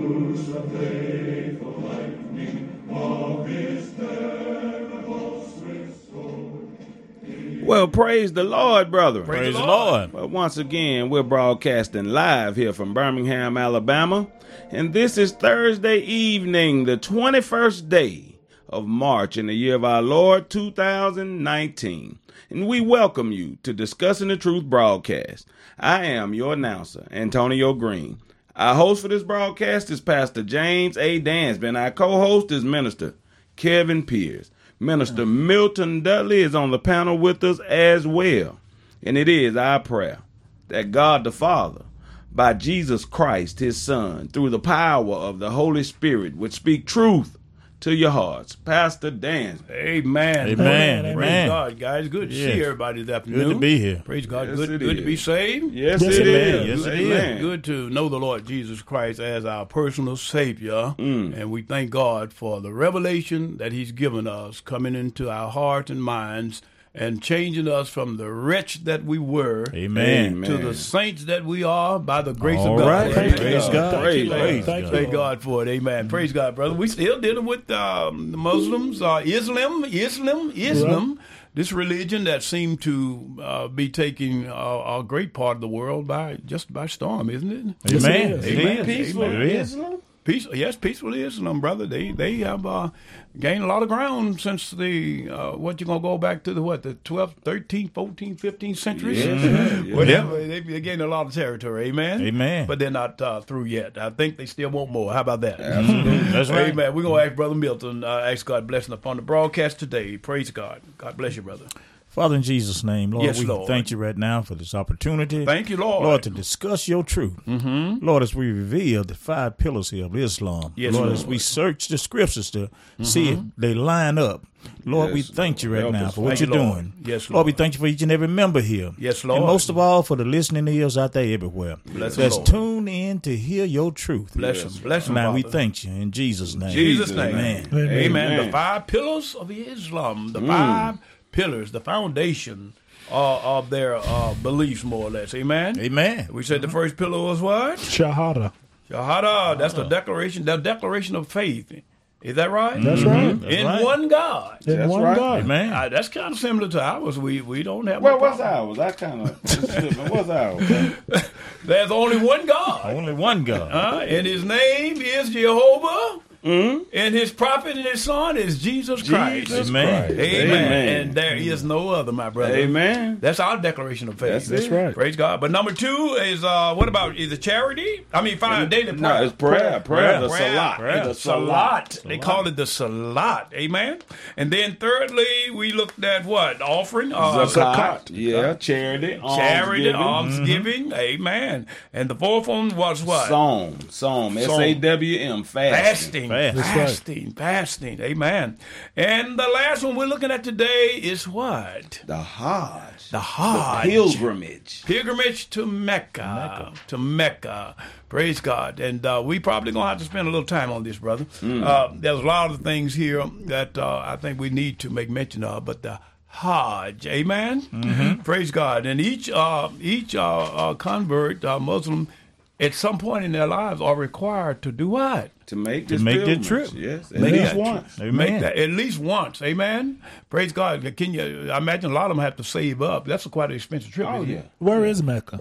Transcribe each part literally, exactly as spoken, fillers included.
Well, praise the Lord, brother. Praise, praise the Lord. Well, once again, we're broadcasting live here from Birmingham, Alabama. And this is Thursday evening, the twenty-first day of March in the year of our Lord, two thousand nineteen. And we welcome you to Discussing the Truth broadcast. I am your announcer, Antonio Green. Our host for this broadcast is Pastor James A. Dansby, and our co-host is Minister Kevin Pierce. Minister Milton Dudley is on the panel with us as well. And it is our prayer that God the Father, by Jesus Christ, his Son, through the power of the Holy Spirit, would speak truth to your hearts. Pastor Dansby. Amen. Amen. Praise Amen. God, guys. Good to Yes. see everybody this afternoon. Good to be here. Praise God. Yes, good it good is. to be saved. Yes, Yes, it it is. is. Yes, good, it good, is. good to know the Lord Jesus Christ as our personal Savior. Mm. And we thank God for the revelation that he's given us coming into our hearts and minds and changing us from the wretch that we were Amen. to the saints that we are by the grace All of God. right. Amen. Praise God. Praise Praise God. God. Thank, thank God for it. Amen. Praise God, brother. We still dealing with um, the Muslims, uh, Islam, Islam, Islam. This religion that seemed to uh, be taking uh, a great part of the world by just by storm, isn't it? Amen. Yes, it is. Amen. Peaceful Amen. It is. Islam? Peace, yes, peaceful Islam, brother. They they have uh, gained a lot of ground since the uh, what you gonna go back to the what the twelfth, thirteenth, fourteenth, fifteenth centuries, Yes. Yeah. whatever. They they gained a lot of territory. Amen. Amen. But they're not uh, through yet. I think they still want more. How about that? Absolutely. That's right. Amen. We're gonna ask Brother Milton. Uh, ask God blessing upon the broadcast today. Praise God. God bless you, brother. Father, in Jesus' name, Lord, Yes, we Lord. thank you right now for this opportunity. Thank you, Lord. Lord, to discuss your truth. Mm-hmm. Lord, as we reveal the five pillars here of Islam. Yes, Lord, Lord. as we search the scriptures to see if they line up. Lord, we Yes, thank you right Help now us. for what Thank you're you, Lord. doing. Yes, Lord, we Lord. thank you for each and every member here. Yes, Lord. And most of all, for the listening ears out there everywhere. Bless the That's Lord. tuned in to hear your truth. Bless him. Bless him. Now, we Father. thank you in Jesus' name. Jesus' name. Amen. Amen. Amen. The five pillars of Islam. The five pillars, the foundation uh, of their uh, beliefs, more or less. Amen. Amen. We said the first pillar was what? Shahada. Shahada. That's the declaration. The declaration of faith. Is that right? That's right. That's In right. one God. In That's one right. God. Amen. Uh, that's kind of similar to ours. We we don't have. Well, no what's problem. ours? I kind of what's ours? There's only one God, Only one God. uh, and His name is Jehovah, and His prophet and His Son is Jesus Christ. Jesus Amen. Christ. Amen. Amen. And there is no other, my brother. Amen. That's our declaration of faith. That's it. That's right. Praise God. But number two is uh, what about is it charity? I mean, five daily prayer. No, it's prayer. Prayer. The Prayer. salat. Prayer. The Salat. They call it the salat. Amen. And then thirdly, we looked at what offering, uh, Zakat. Yeah. Charity. charity, almsgiving. almsgiving. Amen. And the fourth one was what? Psalm. Psalm. S A W M. Fasting. Fasting, Fast. That's right. fasting, fasting. Amen. And the last one we're looking at today is what? The Hajj. The Hajj. Pilgrimage. Pilgrimage to Mecca. To Mecca. Praise God. And uh, we probably going to have to spend a little time on this, brother. Uh, there's a lot of things here that uh, I think we need to make mention of, but the Hajj, amen. Praise God. And each uh, each uh, uh, convert, uh, Muslim, at some point in their lives are required to do what? To make this make the pilgrimage. trip. Yes. At Make least that once. Amen. Make that at least once, amen. Praise God. Can you? I imagine a lot of them have to save up. That's a quite an expensive trip. Oh, isn't yeah. it? Where is Mecca?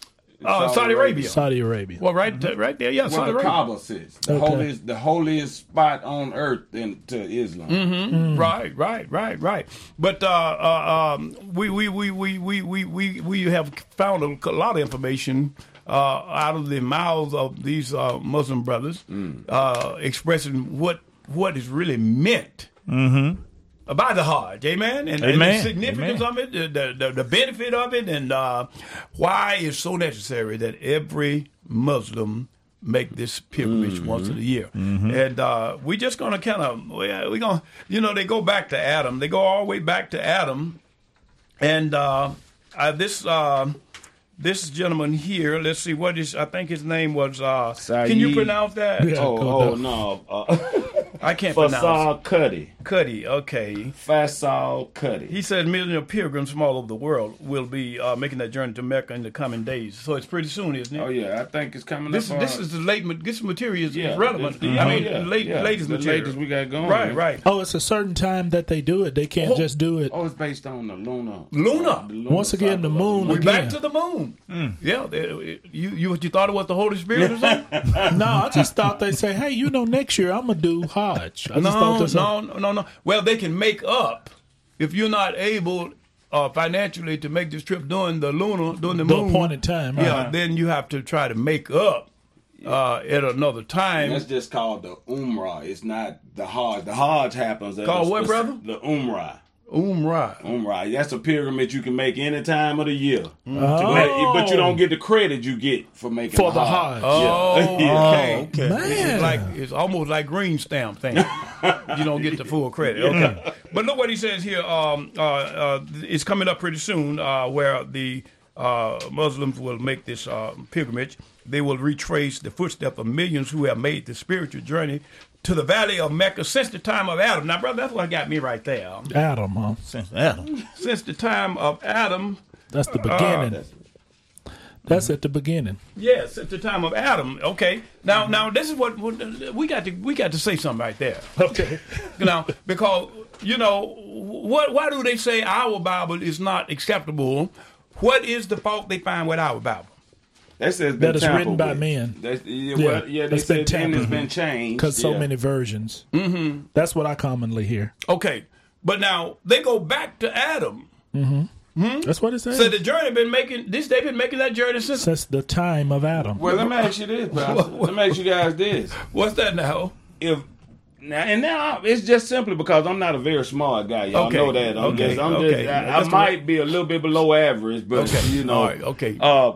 Uh, Saudi Arabia. Saudi Arabia. Well, right, uh, right there, yeah, Where Saudi the Arabia. Kaaba sits. The Okay. holiest the holiest spot on earth in, to Islam. Right, right, right, right. But uh, uh, um, we, we, we, we, we, we, we, we have found a, a lot of information uh, out of the mouths of these uh, Muslim brothers uh, expressing what what is really meant by the Hajj, amen, and, and the Amen. significance Amen. of it, the, the the benefit of it, and uh, why it's so necessary that every Muslim make this pilgrimage once in a year. And uh, we're just going to kind of, we're going to, you know, they go back to Adam. They go all the way back to Adam. And uh, uh, this uh, this gentleman here, let's see, what is, I think his name was, uh, can you Saeed. pronounce that? Yeah. Oh, go oh down. no. Uh, I can't pronounce. Faisal Cuddy. Cuddy, okay. Faisal Cuddy. He says millions of pilgrims from all over the world will be uh, making that journey to Mecca in the coming days. So it's pretty soon, isn't it? Oh yeah, I think it's coming This up. is this uh, is the late. This material is yeah, relevant. this- I oh, mean, yeah, late, yeah, latest the material. latest we got going. Right, right. Oh, it's a certain time that they do it. They can't Oh. just do it. Oh, it's based on the lunar. Lunar. uh, the lunar Once again, the cycle of moon We're again. back to the moon. Yeah, they- you you what you thought it was the Holy Spirit or something? No, I just thought they say, hey, you know, next year I'm gonna do Hajj. I just thought no, that's no, no, no, no. Well, they can make up if you're not able uh, financially to make this trip during the lunar, during the, The moon. appointed time, Yeah, uh-huh. then you have to try to make up uh, at another time. That's just called the Umrah. It's not the Hajj. The Hajj happens at Called a what, speci- brother? The Umrah. Umrah. Umrah. That's a pilgrimage you can make any time of the year. To Oh. make- but you don't get the credit you get for making For the the Hajj. Hajj. Oh, Yeah. okay. okay. Man. It's like it's almost like green stamp thing. You don't get the full credit. Okay, but look what he says here. Um, uh, uh, it's coming up pretty soon, uh, where the uh, Muslims will make this uh, pilgrimage. They will retrace the footsteps of millions who have made the spiritual journey to the valley of Mecca since the time of Adam. Now, brother, that's what got me right there. Adam, huh? Since Adam. Since the time of Adam. That's the beginning. That's at the beginning. Yes, at the time of Adam. Okay. Now, now this is what, what we got to we got to say something right there. Okay. You know, because you know what? Why do they say our Bible is not acceptable? What is the fault they find with our Bible? That says been That is tampered written by with. men. That's, yeah, Yeah, well, yeah, they that's been said then it's tampered been with. changed. Because so yeah. many versions. Mm-hmm. That's what I commonly hear. Okay, but now they go back to Adam. That's what it says. So the journey been making this. They've been making that journey since. Since the time of Adam. Well, let me ask you this, Pastor. Let me ask you guys this. What's that now? If now and now it's just simply because I'm not a very smart guy. Y'all Okay, know that. I'm okay, just, I'm okay. just, I, I That's the might way- be a little bit below average, but Okay, you know, all right, okay. Uh,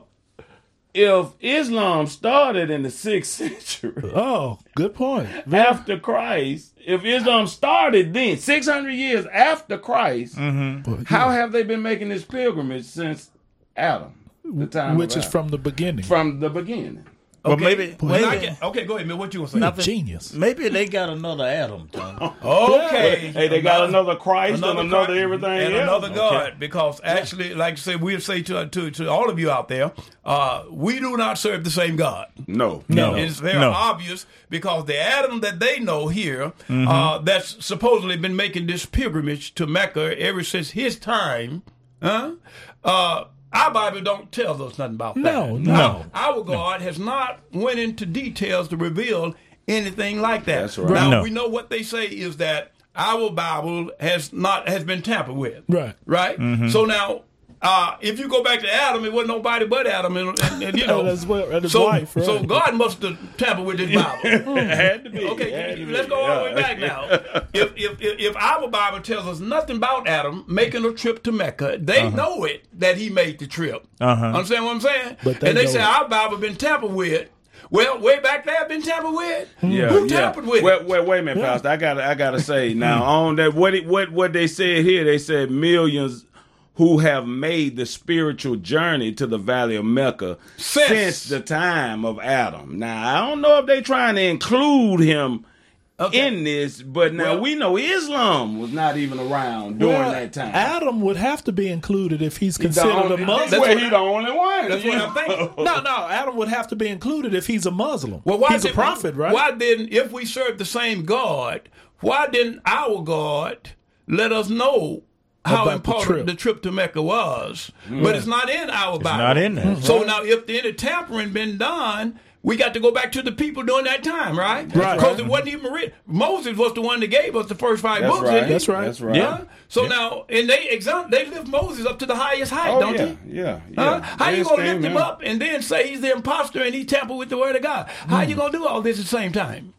if Islam started in the sixth century Oh, good point. after Christ, if Islam started then six hundred years after Christ, Mm-hmm. how have they been making this pilgrimage since Adam? The time Which of is Adam? from the beginning. from the beginning. Well, Okay, maybe, well, I maybe, can- okay, go ahead, man. What you gonna say? Nothing. Genius. maybe they got another Adam, Tom. Okay. Hey, they got another Christ and another Christ everything and else. another God. Because actually, like I said, we'll say to, to to all of you out there, uh, we do not serve the same God. No, No. It's very No. obvious because the Adam that they know here, uh, that's supposedly been making this pilgrimage to Mecca ever since his time, huh? Uh, our Bible don't tell us nothing about that. No, no. Our, our God has not went into details to reveal anything like that. That's right. Now No. we know what they say is that our Bible has not has been tampered with. Right. Right. So now. Uh, if you go back to Adam, it wasn't nobody but Adam, and, and, and you know, And his wi- and his so, wife, right. so God must have tampered with his Bible. it had to be. Okay, It had to let's be. go all the way Yeah. back now. If, if if if our Bible tells us nothing about Adam making a trip to Mecca, they know it that he made the trip. Uh-huh. Understand what I'm saying? But they and they know say it. our Bible been tampered with. Well, way back there, been tampered with. Yeah, Who yeah. tampered with Wait, it? wait, wait a minute, Pastor. I got, I got to say now on that what it, what what they said here. They said millions who have made the spiritual journey to the Valley of Mecca Since. since the time of Adam. Now I don't know if they trying to include him Okay. in this, but now Well- we know Islam was not even around during Well, that time. Adam would have to be included if he's He the considered only- a Muslim. That's That's where what he I- the only one. That's what I'm thinking. No, no, Adam would have to be included if he's a Muslim. Well, why he's a did- prophet, right? Why didn't, if we serve the same God, why didn't our God let us know how About the important the trip. trip. to Mecca was? But it's not in our Bible. not in there. So now, if any tampering been done, we got to go back to the people during that time, right? Right. Because it wasn't even written. Moses was the one that gave us the first five That's books. right. didn't he? That's right. That's right. Huh? So now, and they exam- they lift Moses up to the highest height, Oh don't yeah, they? yeah, Huh? yeah. How They you gonna esteem lift him up and then say he's the imposter and he tampered with the word of God? How you gonna do all this at the same time?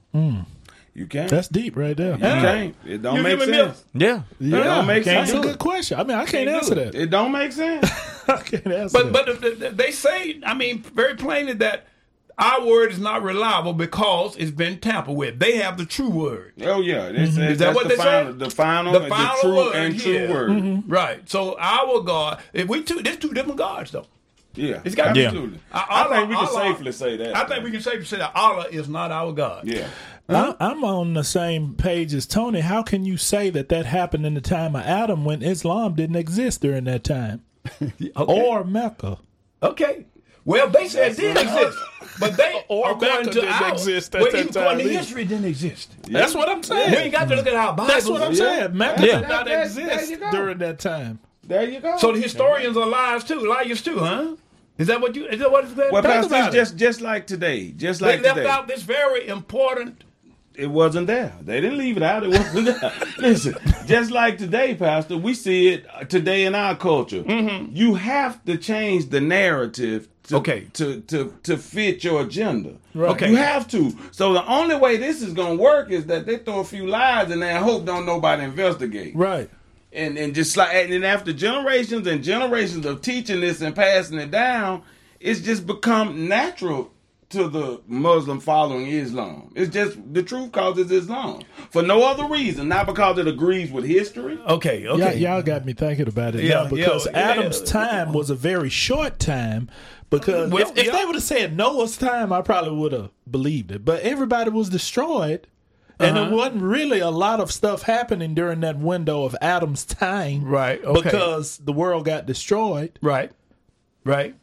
You can't. That's deep right there. you can't. It don't You make giving me sense. Yeah. Yeah, don't make That's sense. a good question. I mean, I can't, Can't do answer it. that. It don't make sense. I can't answer But that. but the, the, they say, I mean, very plainly that our word is not reliable because it's been tampered with. They have the true word, Oh yeah, they said Is that that's what the they final, say? the final, The the, final true word and true here. word. right? So our God, if we two, there's two different gods though. Yeah, It's got Yeah. absolutely. I- I, Allah- think we can Allah- safely say that. I think we can safely say that Allah is not our God. Yeah, Huh? I, I'm on the same page as Tony. How can you say that that happened in the time of Adam when Islam didn't exist during that time? Okay. Or Mecca? Okay. Well, they said it did exist, but they Or according Mecca to didn't our, exist at well, that even according time to either. history, it didn't exist. That's what I'm We saying. ain't got to look at our Bibles. That's what I'm Yeah. saying. Mecca Yeah. did not There- there exist you go. during that time. There you go. So the historians are liars too, liars too, huh? Is that what you? Is that what it's well, Talk Pastor, about it's it. just just like today, just They like left today. out this very important. It wasn't there. They didn't leave it out. It wasn't there. Listen, just like today, Pastor, we see it today in our culture. Mm-hmm. You have to change the narrative to, Okay. to, to, to fit your agenda. Okay. You have to. So the only way this is going to work is that they throw a few lies in there and hope don't nobody investigate. Right. And and just like and then after generations and generations of teaching this and passing it down, it's just become natural to the Muslim following Islam. It's just the truth causes Islam for no other reason, not because it agrees with history. Okay, okay. Y'all, y'all got me thinking about it Yeah, now because yeah, Adam's yeah. time was a very short time. Because Well, if, if yeah. they would have said Noah's time, I probably would have believed it. But everybody was destroyed, and Uh-huh. there wasn't really a lot of stuff happening during that window of Adam's time, Right, okay. Because the world got destroyed. Right, right.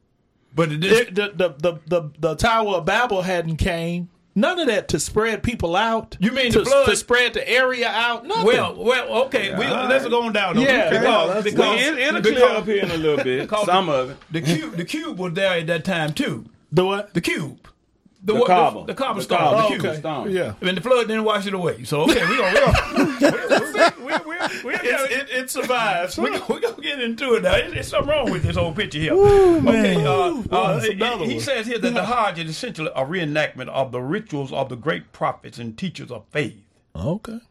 But it It, the, the, the, the, the Tower of Babel hadn't came. None of that to spread people out. You mean to, the flood? to spread the area out? Nothing. well, well, okay. We, let's go on down. though. Yeah, because, yeah, that's- because, Well, it, it'll because clear up here in a little bit. because Some of it. the cube, the cube was there at that time too. the what? The cube, The what- cobble. the, the cobble The stone, cobble. the Oh, cube. okay. Stone. Yeah. I mean, the flood didn't wash it away. So okay, we gonna we gonna we, we, we, we, It, it, it survives. we, we, we gonna get into it now. There's, there's something wrong with this whole picture here. Okay, uh, Ooh, uh, that's he- another he one. says here that the Hajj is essentially a reenactment of the rituals of the great prophets and teachers of faith. Okay.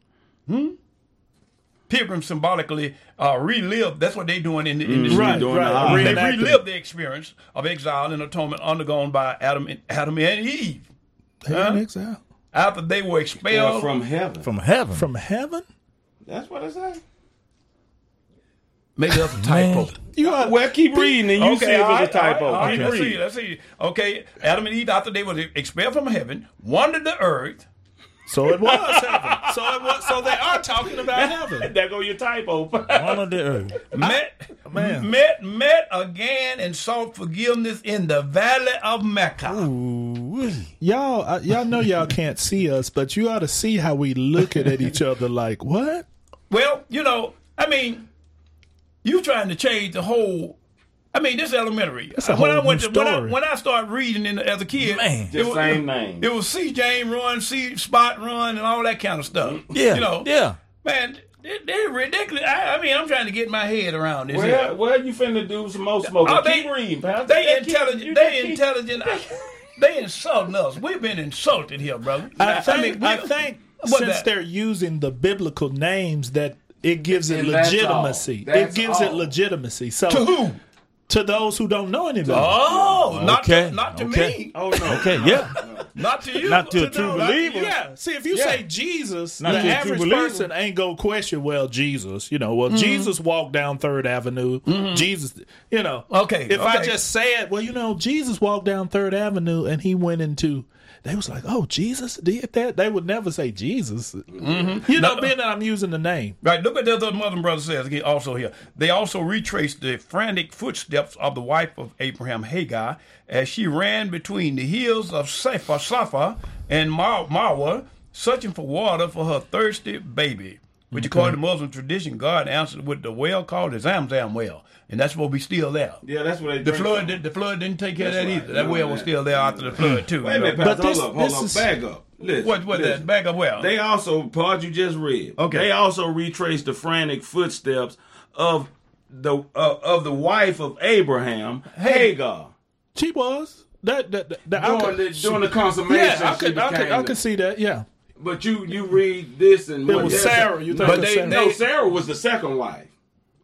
Pilgrims symbolically uh, relive. That's what they're doing in the, in the Right, doing right. the Hajj. They Reenacting. relive the experience of exile and atonement undergone by Adam and, Adam and Eve They Huh? in exile. after they were Well, expelled. from heaven. From heaven. From heaven? That's what it says. Maybe that's a typo. Man, you are, Well, keep reading and you see if all it's a right, typo. all right, all right, Keep let's see. reading. Let's see. Okay, Adam and Eve, after they were expelled from heaven, wandered the earth. so it was heaven. So it was. So they are talking about heaven. There go your typo. One of the earth. Met, man. met, met again, and sought forgiveness in the valley of Mecca. Ooh. Y'all, uh, y'all know y'all can't see us, but you ought to see how we looking at each other like, what? Well, you know, I mean, you trying to change the whole. I mean, this is elementary. That's a when I whole went new to when I, story. when I started reading in, as a kid, Man. it Just was, same it, name. It was see James run, see Spot run, and all that kind of stuff. Yeah. you know, Yeah. man, they, they're ridiculous. I, I mean, I'm trying to get my head around this. Well, here. well, you finna do some more smoking. Oh, they, keep reading, pal. they Just keep- intelligent. you They just keep- intelligent. They insulting us. We've been insulted here, brother. I think, mean, we- I think what since that? they're using the biblical names, that it gives it And that's legitimacy. all. That's It gives it all. legitimacy. So To who? to those who don't know anything. Oh, not Okay, to, not to okay. me. Oh no. Okay, yeah. Not to you. Not to a To true those- believer. Yeah. See, if you Yeah. say Jesus, Not the to a true average believer. person ain't gonna question. Well, Jesus, you know, well, Jesus walked down Third Avenue. Jesus, you know. Okay, If I okay. just said, well, you know, Jesus walked down Third Avenue and he went into. They was like, oh, Jesus did that. They would never say Jesus. You know, being that I'm using the name. Right, look what the other mother and brother says again also here. They also retraced the frantic footsteps of the wife of Abraham, Hagar, as she ran between the hills of Safa, Safa and Mar- Marwa, searching for water for her thirsty baby. Which, according to Muslim tradition, God answered with the well called the Zamzam well. And that's what we still there. Yeah, that's what they. The drink flood, from. did, the flood didn't take care of That's that right. either. That No, well was man. still there after the flood, too. Wait a you know. minute, Pastor. But this- hold up, hold this up. is- Back up. Listen. What, what listen. that? Back up well. They also, part you just read. Okay. They also retraced the frantic footsteps of the uh, of the wife of Abraham, Hagar. She was. That, that, that, that I During could- the, during the consummation, yeah, I she could, I could, became I the- could see that. Yeah, But you you read this and it what was that's- Sarah. You think But it was they- Sarah? No, Sarah was the second wife.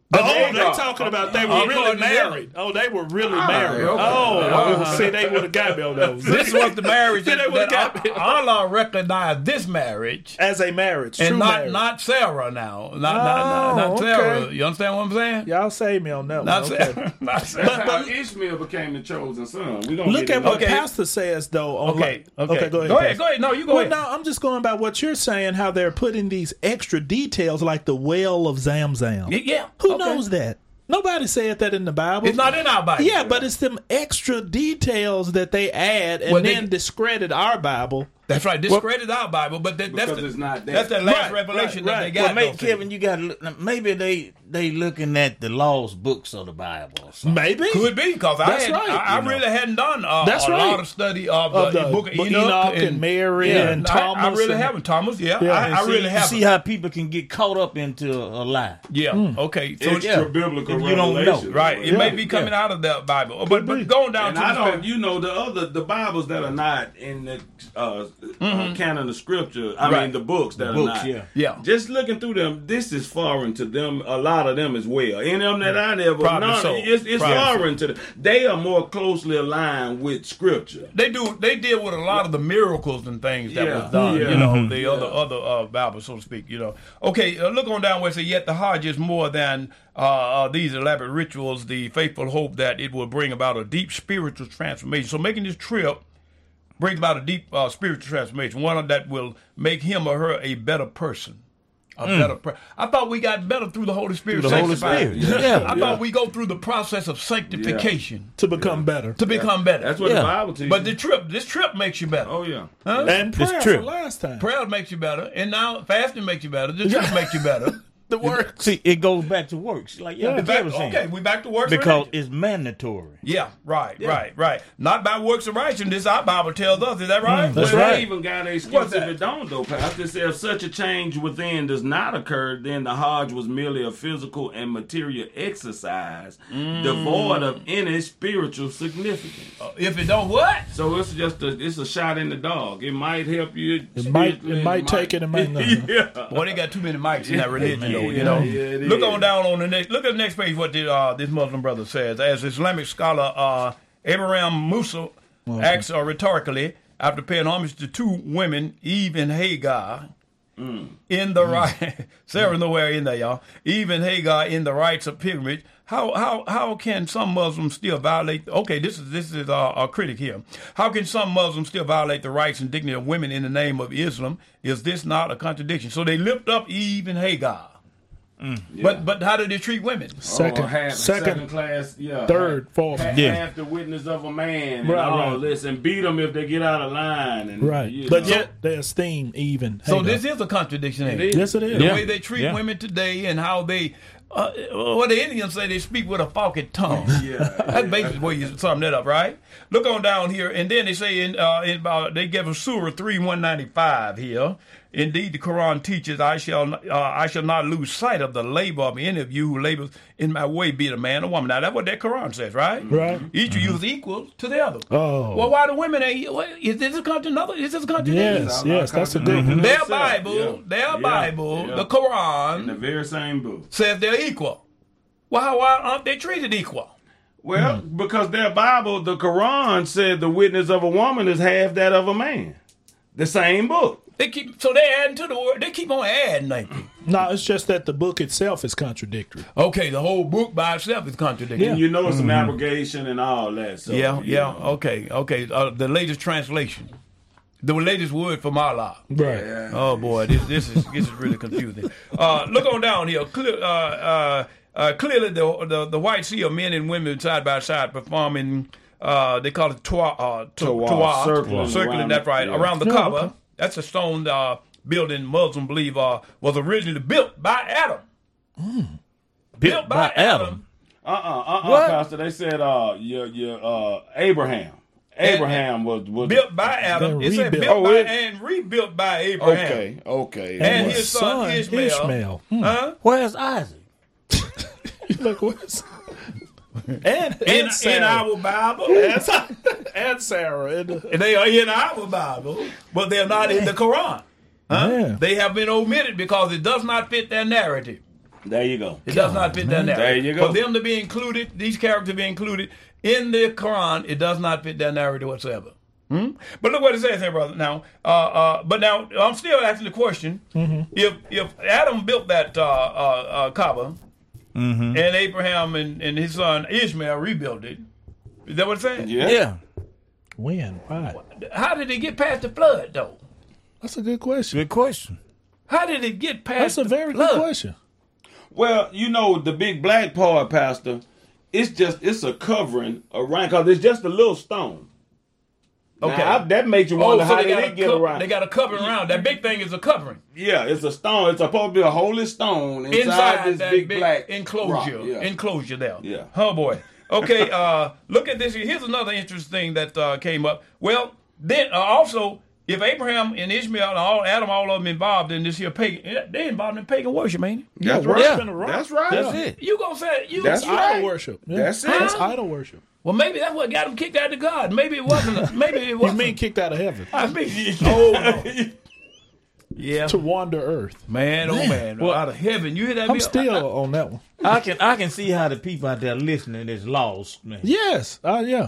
Oh, Hagar. they talking about they were Uh, really according to them. married. Oh, they were really Ah, married. okay. Oh, Uh-huh. see, they would have got me on those. This was the marriage They that, would've that got me. Allah recognized this marriage. As a marriage, And true not marriage. not Sarah now. Not, not, Oh, not, not Sarah. okay. You understand what I'm saying? Y'all save me on that Not one. Okay. Sarah. Not Sarah. That's how Ishmael became the chosen son. We gonna Look get at what Okay. Pastor says, though. On Okay, like- okay. go ahead. Go ahead, Pastor. go ahead. No, you go Well, ahead. no, I'm just going by what you're saying, how they're putting these extra details like the well of Zamzam. Y- Yeah. Who okay. knows that? Nobody said that in the Bible. It's not in our Bible. Yeah, but it's them extra details that they add and Well, they- then discredit our Bible. That's right. Discredit our Bible, but that, that's Because the, it's not there. that's the last Right, revelation right, that they right. got. Well, maybe, don't they? Kevin, you got to maybe they they looking at the lost books of the Bible or something. Maybe. Could be because I, That's had, right, I, I you know. really hadn't done uh, That's a right. lot of study of, Of the, the book of book Enoch, Enoch and Mary and I- Thomas I, really and- haven't Thomas. Yeah, Yeah, I, and I See, really you haven't. see how people can get caught up into a lie. yeah. Hmm. Okay. So extra yeah. biblical If you don't know. revelation. right, it Yeah, may be coming out of the Bible, but, but going down And to I the don't, you know, the other the Bibles that are not in the uh, uh, canon of Scripture. I Right. mean, the books that Books, are not. yeah. Yeah. Just looking through them, this is foreign to them. A lot of them as well. Any of them that I never, Probably none, so. it's, it's Probably foreign to them. They are more closely aligned with Scripture. They do. They deal with a lot of the miracles and things that Yeah. was done. Yeah. You know, Mhm. the Yeah. other other uh, Bible, so to speak. You know. Okay, uh, look on down where it says, "Yet the Hajj is more than uh, uh, these elaborate rituals. The faithful hope that it will bring about a deep spiritual transformation." So, making this trip brings about a deep uh, spiritual transformation, one that will make him or her a better person. A better per- I thought we got better through the Holy Spirit. Through the Holy sanctified. Spirit. Yeah. I Yeah. thought we go through the process of sanctification To become better. to become better. That's what Yeah. the Bible teaches. But the trip, this trip makes you better. oh yeah, Huh? And prayer It's for true. last time. Prayer makes you better, and now fasting makes you better. The trip makes you better. The work. See, it goes back to works. Like yeah, We the back- Kevin saying. okay, we back to works Because religion. it's mandatory. Yeah, right, right, right. Not by works of righteousness. Our Bible tells us. Is that right? That's well, right. they even got a What's excuse if that? it don't though, Pastor. It says if such a change within does not occur, then the Hajj was merely a physical and material exercise, devoid of any spiritual significance. If it don't what? So it's just a it's a shot in the dog. It might help you. It might- spiritually, it might take it, it might not. yeah. Boy, they got too many mics in that religion, though. You Yeah, know. yeah, it Look is. on down on the next. Look at the next page. What the, uh, this Muslim brother says, as Islamic scholar uh, Abraham Musa asks uh, rhetorically after paying homage to two women, Eve and Hagar. In the right, Sarah nowhere in there, y'all. Eve and Hagar in the rites of pilgrimage. How how how can some Muslims still violate? Okay, this is this is uh, a critic here. How can some Muslims still violate the rights and dignity of women in the name of Islam? Is this not a contradiction? So they lift up Eve and Hagar, but but how do they treat women? Second, Or half, second, second class, yeah, third, fourth. half, Yeah. half the witness of a man, and Right, all right. this, and beat them if they get out of line, and Right. you But know. yet they esteem even. So Hagar. this is a contradiction. Ain't it? is. Yes, it is. The Yeah. way they treat Yeah. women today and how they, uh, what the Indians say, they speak with a forked tongue. yeah, That's basically where you sum that up, right? Look on down here, and then they say in, uh, in about they give us Surah three one ninety five here. Indeed, the Quran teaches, "I shall uh, I shall not lose sight of the labor of any of you who labors in my way, be it a man or woman." Now that's what that Quran says, right? Right. Each of you is equal to the other. Oh. Well, why the women ain't? What, is this a contra- another? Is this a contradiction? Yes, yes, that's a good Mhm. one. Their Themselves, Bible, yeah. their Yeah, Bible, yeah. the in Quran the very same book. says they're equal. Why, why aren't they treated equal? Well, because their Bible, the Quran, said the witness of a woman is half that of a man. The same book. They keep so they adding to the word. They keep on adding, ain't they? No, it's just that the book itself is contradictory. Okay, the whole book by itself is contradictory. And you know it's some abrogation and all that. So, Yeah, you yeah. know. Okay, okay. Uh, the latest translation, the latest word from Allah. Right. Oh boy, this this is this is really confusing. Uh, look on down here. Clear, uh, uh, uh, clearly, the, the the white sea of men and women side by side performing. Uh, they call it twa, uh, t- Tawaf, tawaf, circling circling. around That's the- right, yeah. around the Yeah, Kaaba. okay. That's a stone uh, building Muslims believe uh, was originally built by Adam. Built by, Adam. Uh-uh, uh-uh, What? Pastor. They said uh, your, your, uh, Abraham. Abraham was, was... Built by Adam. Then It said rebuilt. built Oh, by it- and rebuilt by Abraham. Okay, okay. And his his son, son, Ishmael. Ishmael. Hmm. Huh? Where's Isaac? Look, what's and and, In, in Sarah. our Bible. and, and Sarah. And, And they are in our Bible, but they're not in the Quran. Huh? Yeah. They have been omitted because it does not fit their narrative. There you go. It does not fit that narrative. There you go. For them to be included, these characters to be included in the Quran, it does not fit that narrative whatsoever. Hmm? But look what it says here, brother. Now, uh, uh, but now I'm still asking the question: mm-hmm. if if Adam built that uh, uh, uh, Kaaba, mm-hmm. and Abraham and, and his son Ishmael rebuilt it, is that what it's saying? Yeah. Yeah. When? Why? How did it get past the flood, though? That's a good question. Good question. How did it get past? That's a the very flood? good question. Well, you know, the big black part, Pastor, it's just, it's a covering around, because it's just a little stone. Okay. Now, I, that makes you wonder how did it get co- around. They got a covering around. That big thing is a covering. Yeah, it's a stone. It's supposed to be a holy stone inside, Inside this that big, big, black enclosure. rock. Yeah. Enclosure there. Yeah. Oh, boy. Okay, uh, look at this. Here's another interesting thing that uh, came up. Well, then uh, also, if Abraham and Ishmael and all Adam, all of them involved in this here pagan, they involved in pagan worship, ain't it? Yeah, That's worshiping right. a rock. That's right. That's it. You gonna say you? That's you- right. Idol worship. Yeah. That's it. That's idol worship. Well, maybe that's what got them kicked out of God. Maybe it wasn't. Maybe it You wasn't. mean kicked out of heaven I mean, oh no. Yeah, to wander earth? man, oh man, out of heaven. You hear that? I'm Bill? still on that one. I can I can see how the people out there listening is lost, man. Yes. Uh, yeah.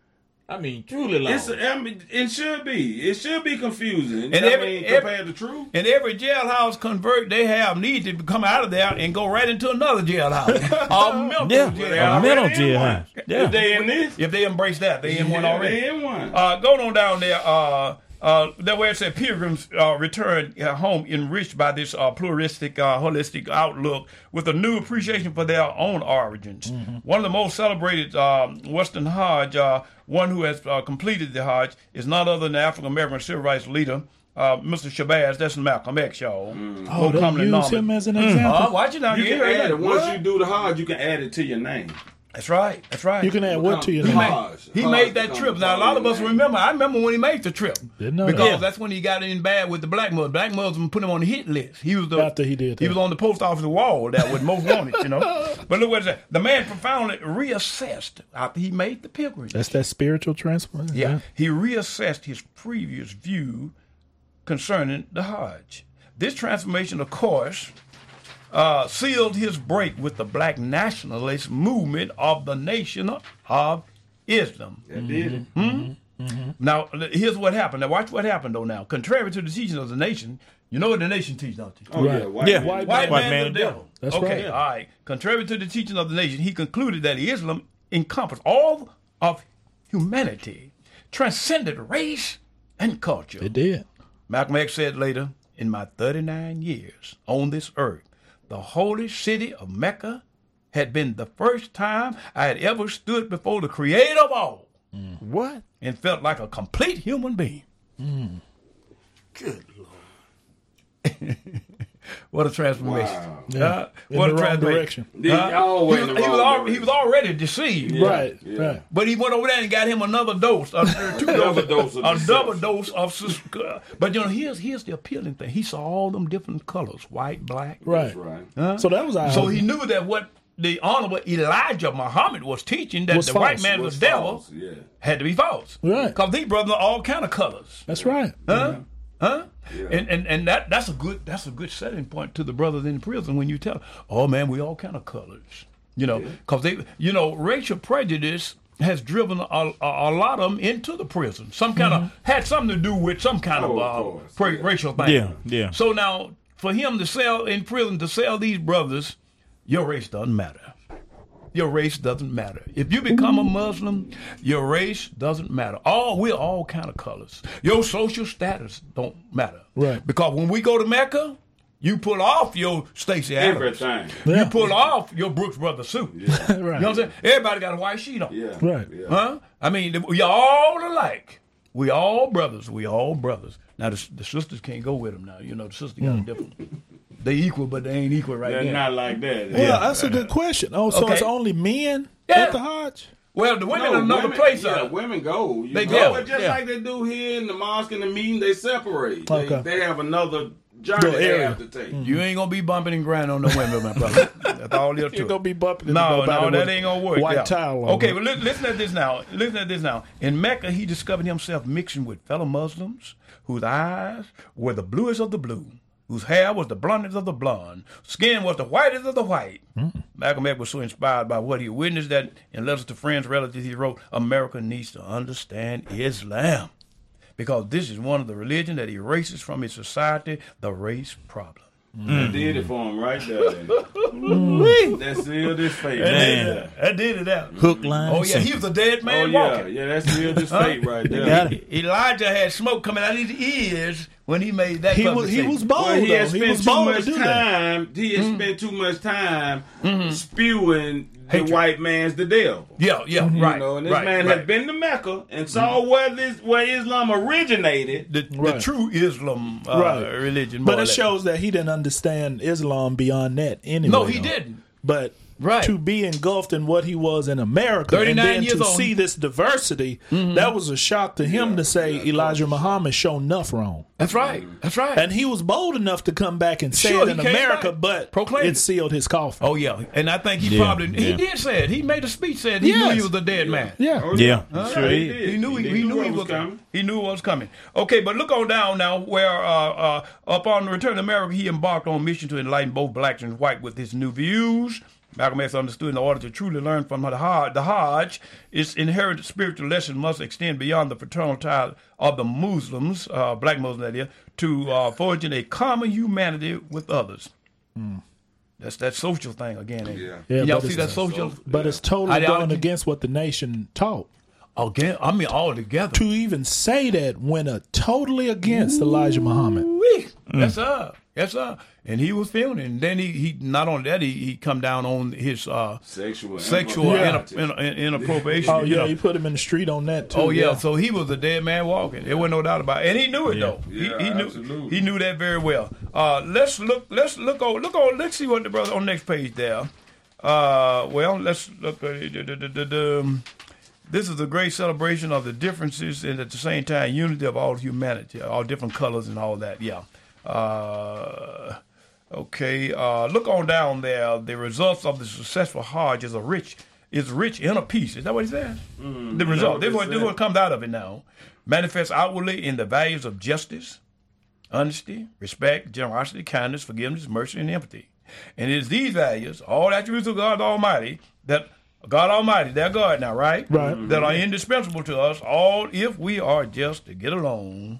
I mean, truly It's, lost. I mean, it should be. It should be confusing. And I every- mean, every- compared to truth. And every jailhouse convert they have need to come out of there and go right into another jailhouse. A mental Yeah, jailhouse. a mental Already in jailhouse. one. Yeah. If they in this, If they embrace that, they in one yeah, already. they in one. Uh, going on down there, uh, uh, that where it said pilgrims uh, return uh, home enriched by this uh, pluralistic, uh, holistic outlook with a new appreciation for their own origins. Mm-hmm. One of the most celebrated um, Western Hajj, uh, one who has uh, completed the Hajj, is none other than African American civil rights leader, uh, Mister Shabazz. That's Malcolm X, y'all. Mm. Oh, More they commonly use known him as- as an example. Uh, watch it now. you You can ain't heard add it. that. Once What? you do the hard, you can add it to your name. That's right. That's right. You can add what to your He name? made, Hajj. he Hajj made that becomes trip. Now, a part lot of of us your remember. I remember when he made the trip. Didn't know because that. that's when he got in bad with the black Muslims. Black Muslims put him on the hit list. He was the After he did He that. was on the post office wall that was most wanted. You know. But look what it said. The man profoundly reassessed after he made the pilgrimage. That's that spiritual transformation. Yeah, he reassessed his previous view concerning the Hajj. This transformation, of course, uh, sealed his break with the black nationalist movement of the Nation of Islam. That did it. Hmm? Now, here's what happened. Now, watch what happened, though, now. Contrary to the teachings of the nation, you know what the nation teaches, don't you? Oh, yeah. Right. White Yeah. man. White White, man. man, man the the devil. devil. That's okay, right. all right. Contrary to the teaching of the nation, he concluded that Islam encompassed all of humanity, transcended race and culture. It did. Malcolm X said later, in my thirty-nine years on this earth, the holy city of Mecca had been the first time I had ever stood before the creator of all What? and felt like a complete human being. Good Lord. What a transformation. Wow. Yeah. Uh, In what the a wrong transformation. direction. Yeah, Huh? always he, was, in the he, was wrong al- direction. he was already deceived. Yeah. Right. Yeah. Right. But he went over there and got him another dose, uh, two Another doses, dose of a deception. double dose of. sus- uh, But you know, here's here's the appealing thing. He saw all them different colors, white, black. Right. That's right. Huh? So that was our. So he knew that what the honorable Elijah Muhammad was teaching, that Was the false. white man was, Was devil, false, yeah. had to be false. Right. Because these brothers are all kind of colors. That's right. Huh? Huh? Yeah. And, and and that that's a good that's a good setting point to the brothers in prison when you tell them, oh man, we all kind of colors, you know, because they, you know, racial prejudice has driven a, a, a lot of them into the prison. Some kind of had something to do with some kind Oh, of, of uh, course. pra- Yeah. racial thing. Yeah, yeah. So now for him to sell in prison to sell these brothers, your race doesn't matter. Your race doesn't matter. If you become a Muslim, your race doesn't matter. All we're all kind of colors. Your social status don't matter. Right. Because when we go to Mecca, you pull off your Stacey Adams. Everything. You pull off your Brooks Brothers suit. You Right. know what I'm saying? Everybody got a white sheet on. Yeah. Right. Yeah. Huh? I mean, we all alike. We all brothers. We all brothers. Now the, the sisters can't go with them. Now you know the sisters got a different. They equal, but they ain't equal right They're now. not like that. Well, that's a good question. Oh, so Okay. it's only men Yeah. at the Hajj? Well, the women No, in another women, place. Yeah, uh, women go. You They know, go, but just yeah. like they do here in the mosque and the meeting, they separate. Okay. They, they have another journey Little they area. have to take. You ain't gonna be bumping and grinding on no women, my brother. That's all there to You're it. going to be bumping into No, nobody no, that with ain't gonna work. White yeah. towel on. Okay, well, li- listen at this now. Listen at this now. In Mecca, he discovered himself mixing with fellow Muslims whose eyes were the bluest of the blue, whose hair was the blondest of the blonde, skin was the whitest of the white. Mm. Malcolm X was so inspired by what he witnessed that in letters to friends, relatives, he wrote, America needs to understand Islam, because this is one of the religions that erases from its society the race problem. Mm. That did it for him right there. mm. That sealed his fate. That, man. That did it out. Hook, line, Oh, yeah, he was a dead man oh, yeah. walking. Yeah, that sealed his fate right there. Got it. Elijah had smoke coming out of his ears when he made that He was, he was bold, well, he though. had spent He was too bold much to do time. that. He had Mm. spent too much time Mm-hmm. spewing Hatred. the white man's the devil. Yeah, yeah, You right. know, and this right, man right. had been to Mecca and saw where this where Islam originated. the, Right. the true Islam uh, Right. religion. But more or it less. shows that he didn't understand Islam beyond that anyway. No, he though. didn't. But Right. to be engulfed in what he was in America and thirty-nine then years to old. see this diversity, that was a shock to him Yeah, to say yeah, Elijah Muhammad showed enough wrong. That's right. That's right. And he was bold enough to come back and say Sure, it he in came America, back. but Proclaim it it. sealed his coffin. oh yeah, and I think he Yeah, probably he yeah. did say it. He made a speech saying he Yes. knew he was a dead man. Yeah. Oh, Yeah, Huh? sure he did. did. He knew he, he, knew what he was was coming. He knew what was coming. Okay, but look on down now where uh, uh, upon return to America, he embarked on a mission to enlighten both blacks and white with his new views. Malcolm X understood in order to truly learn from the Hajj, the Hajj, its inherent spiritual lesson must extend beyond the fraternal tie of the Muslims, uh, black Muslims that is, to uh, forging a common humanity with others. Mm. That's that social thing again. Ain't it? Yeah. Yeah, Y'all but see it's- that social? But it's totally Ideology? going against what the nation taught. Again, I mean, all together. To even say that went uh, totally against Elijah Muhammad. Wee. Yes, sir. Yes, sir. And he was feeling it. And then he, he not only that, he, he come down on his uh, Sexual, sexual immorality. inter, inter, inappropriation. Oh, you yeah, know. he put him in the street on that, too. Oh yeah. so he was a dead man walking. There wasn't no doubt about it, and he knew it though. Yeah, he, he knew absolutely. he knew that very well. Uh, let's look. Let's look on. Look on. Let's see what the brother on the next page there. Uh, well, let's look. At it. Da, da, da, da, um, This is a great celebration of the differences and at the same time unity of all humanity, all different colors and all that. Yeah. Uh, okay. Uh, look on down there. The results of the successful Hajj is a rich is rich in a peace. Is that what he said? Mm, the result. This is what, this is what comes out of it now. Manifests outwardly in the values of justice, honesty, respect, generosity, kindness, forgiveness, mercy, and empathy. And it is these values, all attributes of God Almighty, that God Almighty, they're God now, right? Right. That are indispensable to us, all if we are just to get along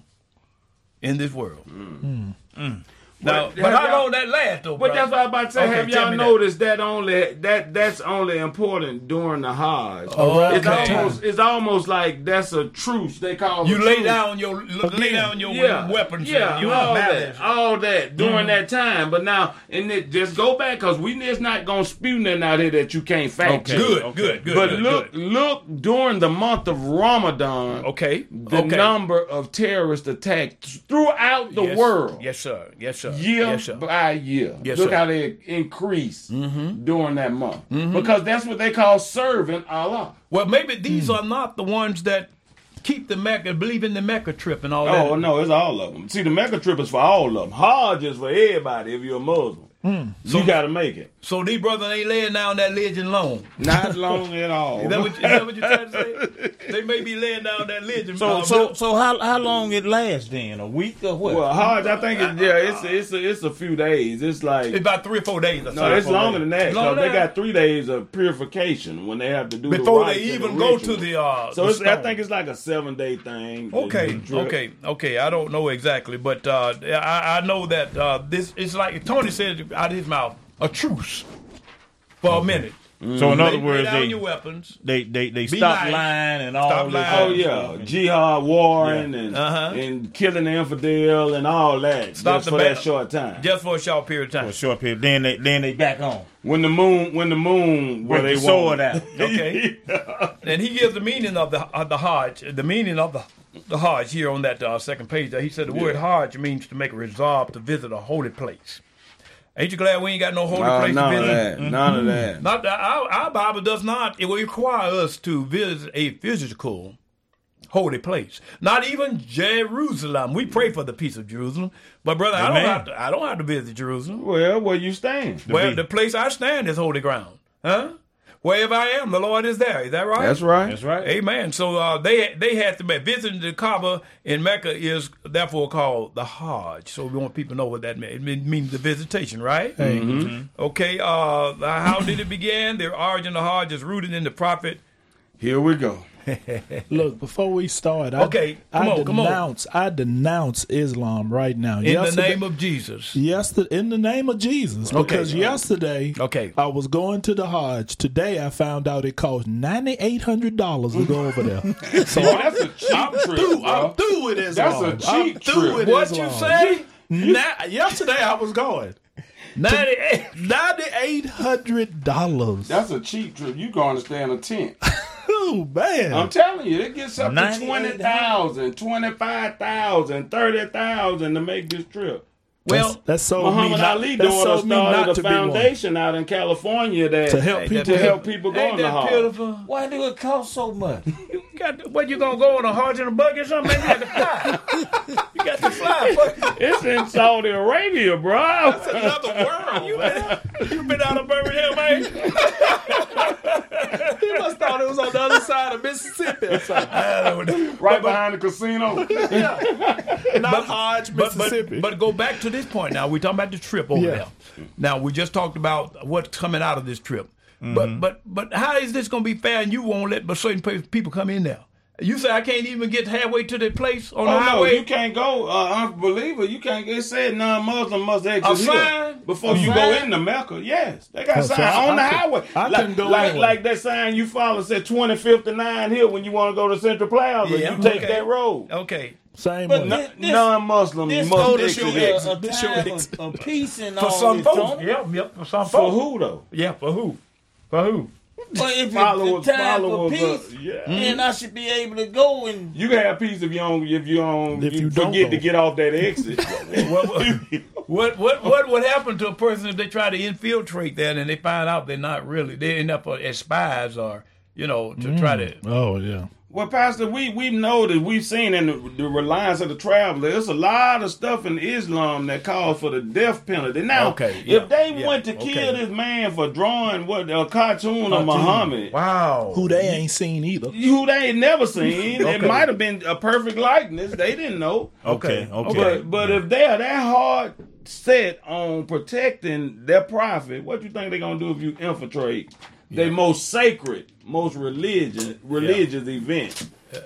in this world. Mm. Mm. Now, But but, have how y'all- long that last though? But brother? that's what I was about to say. Okay, Have tell y'all me that. noticed that. only that that's only important during the Hajj? Oh, it's okay. almost it's almost like that's a truce. They call You it a lay truce. down your lay down your yeah, weapons, yeah, and your all balance. that, all that during that time. But now, and it just go back because we it's not gonna spew nothing out here that you can't fact Okay, check. good, Okay. good, good. But good, look, good. look during the month of Ramadan. Okay, The okay. number of terrorist attacks throughout the Yes. world. Yes, sir. Yes, sir. Year Yes, sir. by year. Yes, Look sir. how they increase during that month. Because that's what they call serving Allah. Well, maybe these Hmm. are not the ones that keep the Mecca, believe in the Mecca trip and all that. Oh, no, it's all of them. See, the Mecca trip is for all of them. Hajj is for everybody if you're a Muslim. You got to make it. So these brothers ain't laying down that legend long. Not long at all. Is that what, is that what you're trying to say? They may be laying down that legend. So uh, so so how how long it lasts then? A week or what? Well, Hajj, I think it's, yeah, it's, it's, a, it's a few days. It's like... it's about three or four days. Or No, it's something. longer than that. Longer Because they than that? got three days of purification when they have to do Before the they rites and even the go ritual. to the uh So the it's, I stone. think it's like a seven day thing. the- Okay, the drip. okay, okay. I don't know exactly, but uh, I, I know that uh, this it's like Tony said out of his mouth, a truce for a minute. So in Lay- other lay words, down they your weapons. they they they Be stop nice. lying and all Stop this. lying. Oh other yeah, stuff. jihad, warring, and Uh-huh. and killing the infidel and all that. Stop just the for ba- that short time. Just for a short period of For time. a short period. Then they then they back on. When the moon, when the moon, where Break they the sword want. out. Okay. And he gives the meaning of the of the Hajj, the meaning of the the Hajj here on that uh, second page. There, he said the word Hajj means to make a resolve to visit a holy place. Ain't you glad we ain't got no holy Uh, place none to of visit? that. None of that. Not that our, our Bible does not. It will require us to visit a physical holy place. Not even Jerusalem. We pray for the peace of Jerusalem, but brother, I Amen. don't have to. I don't have to visit Jerusalem. Well, where you stand? Well, be- the place I stand is holy ground, huh? wherever I am, the Lord is there. Is that right? That's right. That's right. Amen. So uh, they they had to be visiting the Kaaba in Mecca is therefore called the Hajj. So we want people to know what that means. It mean- means the visitation, right? Mm-hmm. Okay. Uh, how did it begin? The origin of the Hajj is rooted in the prophet. Here we go. Look, before we start, Okay, I, come I on, come on. denounce, I denounce Islam right now. In Yesterday- the name of Jesus. Yesterday, in the name of Jesus, Okay. because yesterday, Okay. I was going to the Hajj. Today, I found out it cost ninety eight hundred dollars to go over there. So That's a cheap I'm trip, through. bro. I'm through with Islam. That's a cheap I'm through trip. with What Islam. you say? Na- yesterday, I was going ninety-eight. ninety eight hundred dollars. That's a cheap trip. You gonna stay in a tent. Oh man! I'm telling you, it gets up to ninety-eight twenty thousand, twenty-five thousand, thirty thousand to make this trip. Well, that's, that's so Muhammad me not, Ali that's doing so a me not started to a be one. foundation out in California that To help Ain't people. that to help people go Ain't on the that Hajj. beautiful? Why do it cost so much? You got to, what, you going to go on a Hajj in a buggy or something? Man, you got to fly. You got to fly. Fuck. It's in Saudi Arabia, bro. Another world. You been, you been out of Birmingham, man? He must thought it was on the other side of Mississippi or something. I don't know. Right But- behind the casino. Not Hodge, But, Mississippi. but, but go back to this point now. We're talking about the trip over Yeah. there. Now, we just talked about what's coming out of this trip. Mm-hmm. But but but how is this going to be fair and you won't let but certain pe- people come in there? You say I can't even get halfway to the place on the Oh no, highway? you can't go. Uh, unbeliever, you can't get said non-Muslim must exit A here sign? before A you sign? go into Mecca. Yes, they got Oh, a so sign I- on the I could- highway. I like, couldn't go like, anyway. like that sign you follow said twenty fifty-nine here when you want to go to Central Plaza. Yeah, you take okay. that road. Okay. Same But way. no- N- This- non-Muslim This must goes exit to show here. a, a This your time ex- of, of peace and For all some this, folks. don't it? Yep, yep. For some For folks. who though? Yeah, for who? For who? But if Followers, it's the time followers. for uh, peace, yeah. then I should be able to go and You can have peace if you don't. If you don't. If you you don't forget to go. get off that exit. what, what, what what what would happen to a person if they try to infiltrate that and they find out they're not really they end up as spies or you know to try to Oh yeah. Well, Pastor, we we know that we've seen in the, the reliance of the traveler. There's a lot of stuff in Islam that calls for the death penalty. Now, Okay, yeah, if they yeah, went to okay. kill this man for drawing what a cartoon of Muhammad, wow Who they ain't seen either. who they ain't never seen, it Okay. might have been a perfect likeness. They didn't know. Okay, okay. But but if they are that hard set on protecting their prophet, what you think they're gonna do if you infiltrate their most sacred, most religious religious event?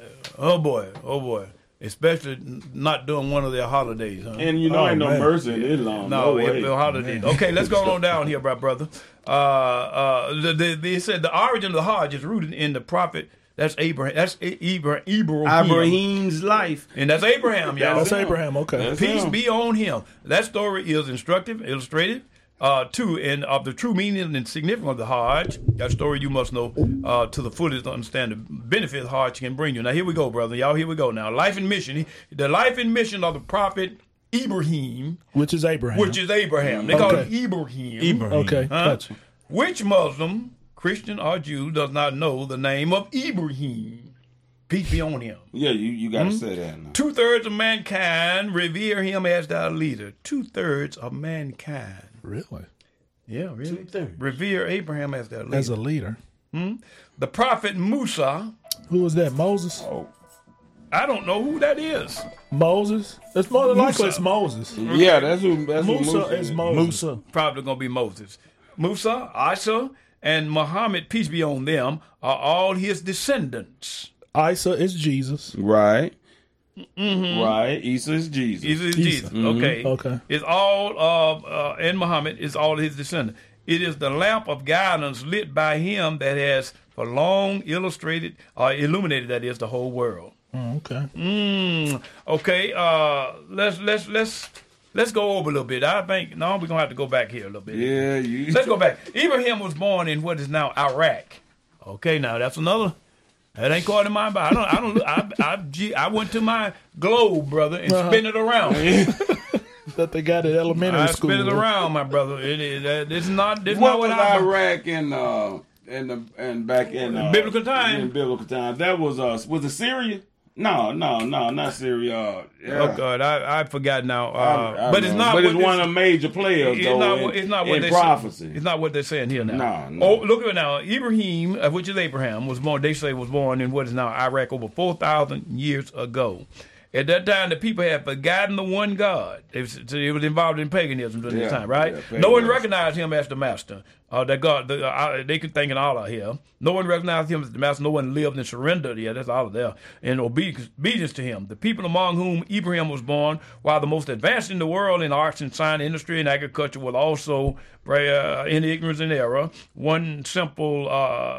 oh boy oh boy especially n- not doing one of their holidays huh? And you know, Oh, ain't no man. mercy in Islam. no, No, if way. the holidays. Okay, let's go on down here, my brother. Uh, uh, the, the, they said the origin of the Hajj is rooted in the prophet. That's Abraham. That's I- Ibrahim. Ibrahim. Ibrahim's life. And that's Abraham, y'all. That's Abraham. Okay. That's Peace him. be on him. That story is instructive, illustrated, uh, too, and of the true meaning and significance of the Hajj. That story you must know uh, to the fullest to understand the benefit the Hajj can bring you. Now, here we go, brother. Y'all, here we go now. Life and mission. The life and mission of the prophet Ibrahim, Which is Abraham. which is Abraham. They call him Okay. Ibrahim. Ibrahim. okay. Huh? Gotcha. Which Muslim, Christian, or Jew does not know the name of Ibrahim? Peace be on him. Yeah, you, you got to Hmm? say that now. Two thirds of mankind revere him as their leader. Two thirds of mankind. Really? Yeah, really. Two-thirds. Revere Abraham as their leader. As a leader. the prophet Musa. Who was that? Moses? I don't know who that is. Moses? It's more than likely Musa. it's Moses. Yeah, that's who. That's who Musa Musa is is. Moses. Musa. Probably going to be Moses. Musa, Isa, and Muhammad, peace be on them, are all his descendants. Isa is Jesus. Right. Right. Isa is Jesus. Isa is Isa. Jesus. Okay. Okay. It's all of, uh, and Muhammad is all his descendants. It is the lamp of guidance lit by him that has for long illustrated, or illuminated, that is, the whole world. Oh, okay. Mm, okay, uh, let's let's let's let's go over a little bit. I think no, we're gonna have to go back here a little bit. Yeah, you. Let's go back. Ibrahim was born in what is now Iraq. Okay, now that's another. That ain't caught in my Bible. I don't. I don't. I, I, gee, I went to my globe, brother, and Uh-huh. spin it around. That they got at elementary I school. spin it around, my brother. It is. Uh, this is not. This is What not was what I. Iraq in uh in the and back in uh, Biblical time. In biblical time, that was uh was it Syria? No, no, no, not Syria. Yeah. Oh God, I I forgot now. Uh, I- I but it's know. not. But what it's one this- of the major players, It's though. not, in, what- it's not what in they prophecy. Say, it's not what they're saying here now. No, no. Oh, look at it now. Ibrahim, uh, which is Abraham, was born. They say was born in what is now Iraq over four thousand years ago. At that time, the people had forgotten the one God. It was, it was involved in paganism during this Yeah, time, right? yeah, no one paganism. recognized him as the master. Uh, that God, the, uh, they could think in Allah here. No one recognized him as the master. No one lived and surrendered. Yeah, that's Allah there. In obedience, obedience to him. The people among whom Ibrahim was born, while the most advanced in the world in arts and science, industry, and agriculture, were also uh, in ignorance and error. One simple, uh,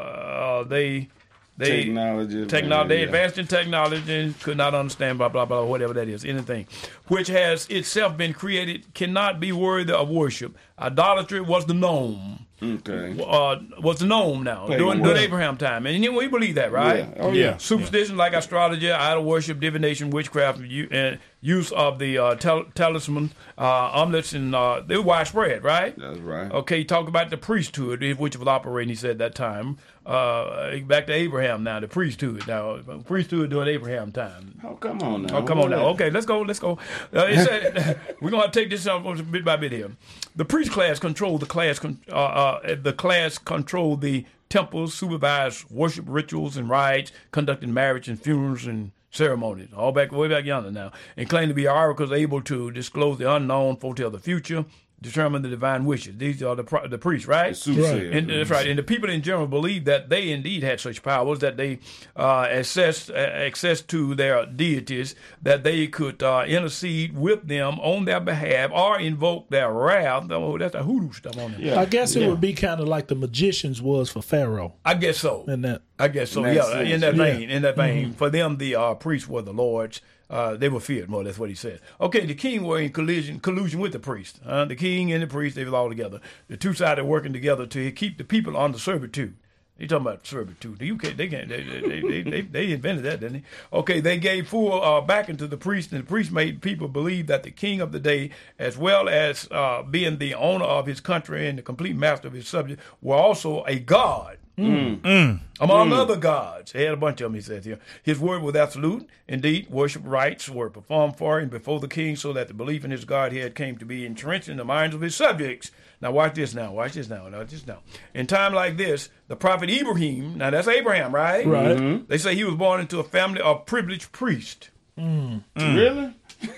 uh, they. They, Technology, technology, they yeah. advanced in technology and could not understand blah blah blah whatever that is, anything, which has itself been created cannot be worthy of worship. Idolatry was the norm. Okay. Uh, was the norm now Pagan during, during worship. Abraham time, and you know, we believe that, right? Yeah. Oh, yeah. Superstition like astrology, idol worship, divination, witchcraft, u- and use of the uh, tel- talisman, uh, amulets, and uh, they were widespread, right? That's right. Okay, talk about the priesthood, which was operating, he said, at that time. Uh, back to Abraham now, the priesthood. Now, priesthood during Abraham time. Oh, come on now. Oh, come on now. Okay, let's go. Let's go. Uh, it said, we're gonna take this up bit by bit here. The priest class controlled the class. Con- uh, uh, the class controlled the temples, supervised worship rituals and rites, conducted marriage and funerals and ceremonies. All back way back yonder now, and claimed to be oracles able to disclose the unknown, foretell the future, determine the divine wishes. These are the pro- the priests, right? Soothsayer. And that's right. And the people in general believed that they indeed had such powers that they uh, access uh, access to their deities, that they could uh, intercede with them on their behalf or invoke their wrath. Oh, that's a hoodoo stuff on there. Yeah. I guess it Yeah. would be kind of like the magicians was for Pharaoh. I guess so. And that, I guess so. In that Yeah, sense, in that yeah. vein. In that vein. For them, the uh, priests were the lords. Uh, they were feared more. That's what he said. Okay, the king were in collision collusion with the priest. Uh, the king and the priest, they were all together. The two sides are working together to keep the people under servitude. They talking about servitude. The U K, they can't. They they, they, they, they invented that, didn't they? Okay, they gave full uh, backing to the priest, and the priest made people believe that the king of the day, as well as uh, being the owner of his country and the complete master of his subject, were also a god. Mm. Mm. Among other gods. He had a bunch of them, he says here. His word was absolute. Indeed, worship rites were performed for him before the king, so that the belief in his Godhead came to be entrenched in the minds of his subjects. Now watch this now. Watch this now. Watch this now. In time like this, the prophet Ibrahim, now that's Abraham, right? Right. Mm-hmm. They say he was born into a family of privileged priests. Mm. Really?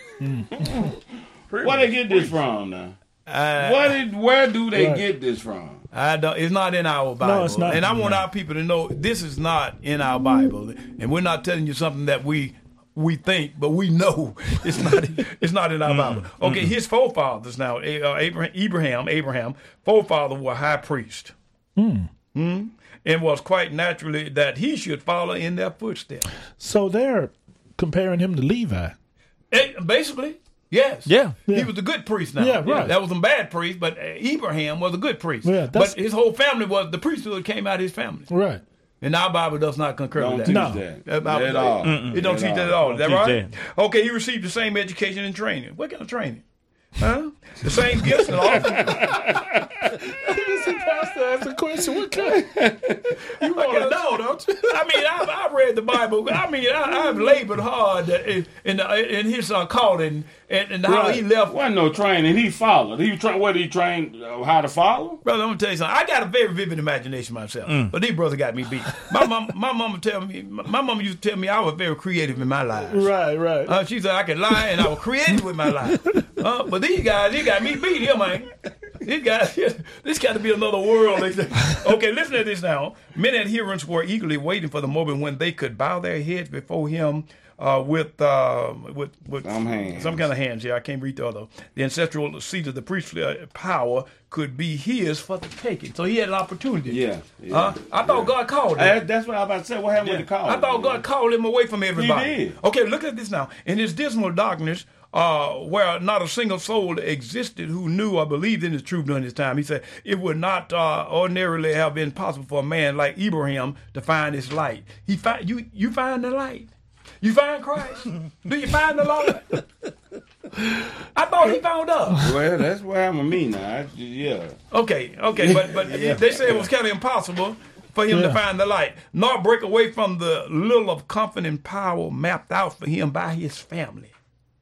Where they get this from now? Uh, What did, where do they Right. get this from? I don't, it's not in our Bible. it's not. And I want our people to know this is not in our Bible. And we're not telling you something that we we think, but we know it's not it's not in our Bible. Okay, his forefathers now, uh, Abraham, Abraham, Abraham, forefather were high priest. Mm. And was quite naturally that he should follow in their footsteps. so they're comparing him to Levi. Eh, basically, yes. Yeah. He Yeah. was a good priest now. Yeah, right. That was a bad priest, but uh, Abraham was a good priest. Yeah, that's- but his whole family was, the priesthood came out of his family. Right. And our Bible does not concur Don't with teach that. No. that. That Bible- At all. It don't teach that at all. Is that teach right? Okay, he received the same education and training. What kind of training? Huh? The same gifts and all. Pastor asked a question. What kind? You want to know, don't you? I mean, I've, I've read the Bible. I mean, I, I've labored hard in in, in his uh, calling and, and how he left. Wasn't no training. He followed. He tra- what he trained uh, how to follow. Brother, I'm gonna tell you something. I got a very vivid imagination myself, but these brothers got me beat. My mom, my mama tell me, my mama used to tell me I was very creative in my life. Right, right. Uh, she said I could lie and I was creative with my life. Uh, but these guys, they got me beat here, man. These guys, this got to be another world. They say. Okay, listen to this now. Many adherents were eagerly waiting for the moment when they could bow their heads before him uh, with, uh, with with Some hands. some kind of hands. Yeah, I can't read the other. The ancestral seat of the priestly uh, power could be his for the taking. So he had an opportunity. Yeah, yeah, Uh, I thought yeah. God called him. Uh, that's what I was about to say. What happened with the call? I thought God called him away from everybody. He did. Okay, look at this now. In this dismal darkness, uh, where not a single soul existed who knew or believed in the truth during this time, he said it would not uh, ordinarily have been possible for a man like Abraham to find this light. He find you. You find the light. You find Christ. Do you find the Lord? I thought he found us. Well, that's what happened with me now. I, yeah. Okay, okay, but but they said it was kind of impossible for him Yeah. to find the light, nor break away from the little of comfort and power mapped out for him by his family.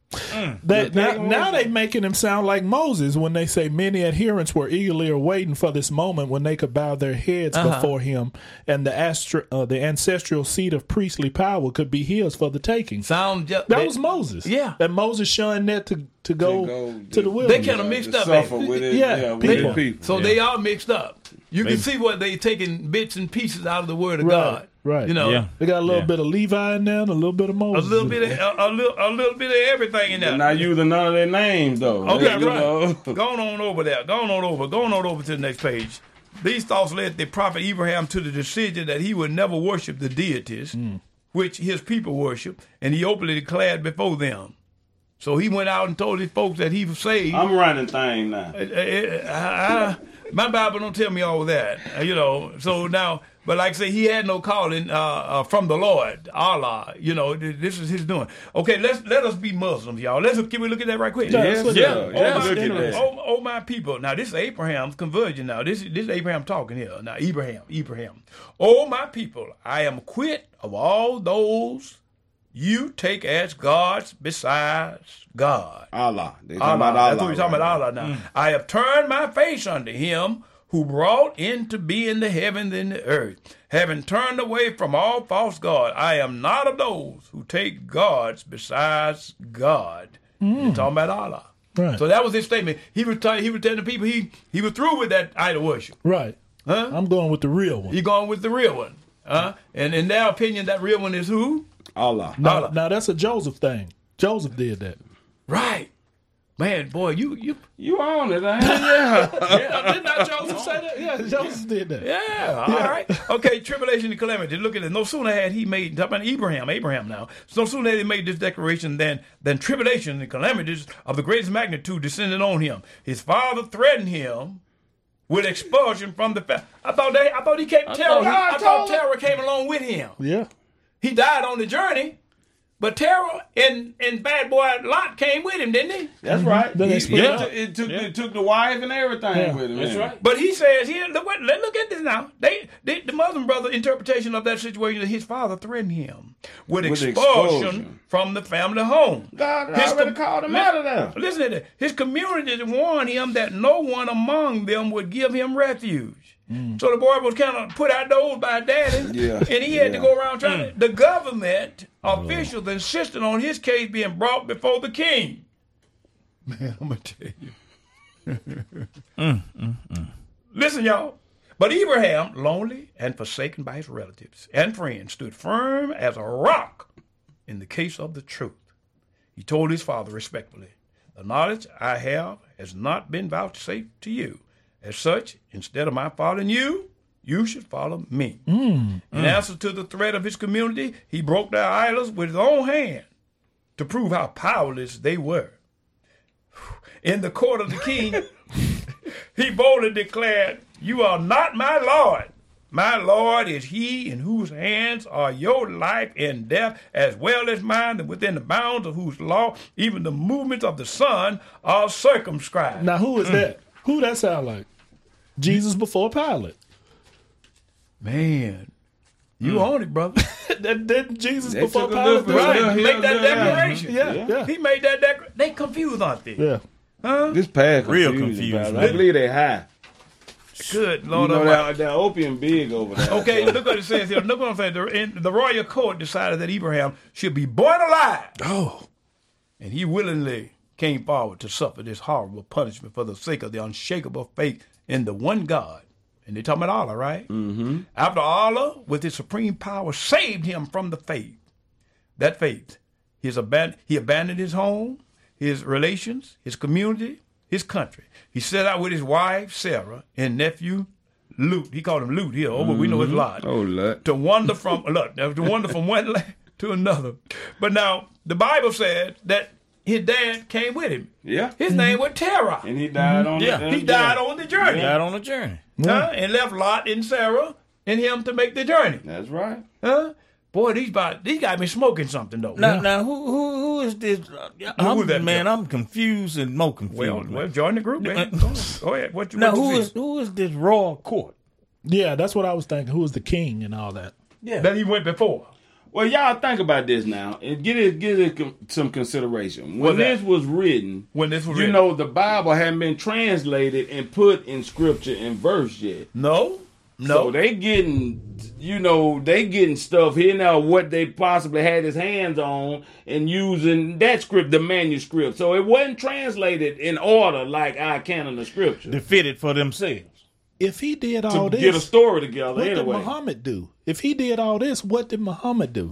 That, now, now they making him sound like Moses when they say many adherents were eagerly awaiting for this moment when they could bow their heads Uh-huh. before him, and the astro, uh, the ancestral seat of priestly power could be his for the taking. Sound just, That was Moses. Yeah. That Moses shunned that to, to go To go to to- the wilderness. They kind of mixed to up. suffer ain't they? with it, Yeah, yeah, with people. the people. So they are mixed up. You can see what they taking bits and pieces out of the Word of Right, God. right. You know, Yeah. They got a little Yeah. bit of Levi in there and a little bit of a Moses. little bit, of, a, a little, a little bit of everything in there. They're not using none of their names though. Okay, They- you right. know. Going on over there. Going on over. Going on over to the next page. These thoughts led the prophet Abraham to the decision that he would never worship the deities which his people worship, and he openly declared before them. So he went out and told his folks that he was saved. I'm running thing now. Uh, uh, I- I- my Bible don't tell me all that, uh, you know. So now, but like I say, he had no calling uh, uh, from the Lord, Allah. You know, th- this is his doing. Okay, let's let us be Muslims, y'all. Let's can we look at that right quick? Yeah, Yes, let's sir. look at it. Yeah, Oh, my, look at that. oh, oh, my people. Now, this is Abraham's conversion now. This, this is Abraham talking here. Now, Abraham, Abraham. Oh, my people, I am quit of all those you take as gods besides God. Allah. They talking Allah. about Allah. That's what we're talking right about, Allah now. I have turned my face unto him who brought into being the heavens and the earth. Having turned away from all false God, I am not of those who take gods besides God. He's talking about Allah. Right. So that was his statement. He was, t- he was telling the people he, he was through with that idol worship. Right. Huh? I'm going with the real one. He going with the real one. Huh? And in their opinion, that real one is who? Allah. Now, Allah. now that's a Joseph thing. Joseph did that. Right. Man, boy, you you You on it, ain't you? Yeah. Yeah, did not Joseph say that? Yeah, Joseph did that. Yeah, all right. Okay, tribulation and calamity. Look at it. No sooner had he made, talking about Abraham, Abraham now. No sooner had he made this declaration than, than tribulation and calamities of the greatest magnitude descended on him. His father threatened him with expulsion from the family. I thought they, I thought he came, terror, thought I, God thought told him. terror came along with him. Yeah. He died on the journey, but terror and, and bad boy Lot came with him, didn't he? That's right. Then they He- split he up. took- It took, it took the wife and everything Yeah, with him. that's man. right. But he says here, look, what, let- look at this now. They, they, the Muslim brother interpretation of that situation is his father threatened him with, With expulsion, expulsion. from the family home. God His already com- called him li- out of there. Listen to this. His community warned him that no one among them would give him refuge. So the boy was kind of put outdoors by daddy, Yeah, and he had to yeah. go around trying to. The government officials insisted on his case being brought before the king. Man, I'm gonna tell you. Listen, y'all. But Abraham, lonely and forsaken by his relatives and friends, stood firm as a rock in the case of the truth. He told his father respectfully, "The knowledge I have has not been vouchsafed to you. As such, instead of my following you, you should follow me." In answer to the threat of his community, he broke their idols with his own hand to prove how powerless they were. In the court of the king, he boldly declared, "You are not my Lord. My Lord is he in whose hands are your life and death, as well as mine, and within the bounds of whose law even the movements of the sun are circumscribed." Now, who is that? Who that sound like? Jesus before Pilate. Man, you own it, brother. that, that Jesus They before took a Pilate. little- Right, Yeah, he yeah, made that yeah. declaration. Yeah, yeah. He made that declaration. They confused, aren't they? Yeah. This past Real confusion, confusion. brother. I believe they high. Good You Lord know Almighty. that, that opium big over there. Okay, look what it says here. Look what I'm saying. The, in, the royal court decided that Abraham should be born alive. Oh. And he willingly came forward to suffer this horrible punishment for the sake of the unshakable faith in the one God. And they're talking about Allah, right? Mm-hmm. After Allah, with his supreme power, saved him from the faith, that faith, his aban- he abandoned his home, his relations, his community, his country. He set out with his wife, Sarah, and nephew, Lut. He called him Lut here. Oh, but we know it's Lot. Oh, Lord. To wander from look, to wander from one land to another. But now the Bible said that his dad came with him. Yeah. His name was Terah. And he died on Yeah. the He died on the journey, Out on a journey. huh? And left Lot and Sarah and him to make the journey, That's right. huh? Boy, these about these got me smoking something though. Now, now, who, who, who is this? I'm, who that man, guy? I'm confused and more confused. well, man. well, join the group, man. Go, go ahead. What you now, what you who see? is who is this royal court? Yeah, that's what I was thinking. Who was the king and all that? Yeah. That he went before. Well, y'all think about this now and get it, get it com- some consideration. When What's that? this was written, When this was you written. know, the Bible hadn't been translated and put in scripture and verse yet. No. No. So they getting, you know, they getting stuff here now, what they possibly had his hands on and using that script, the manuscript. So it wasn't translated in order like our canon of scripture They fit it for themselves. If he did to all this, get a story together what did anyway. Muhammad do? If he did all this, what did Muhammad do?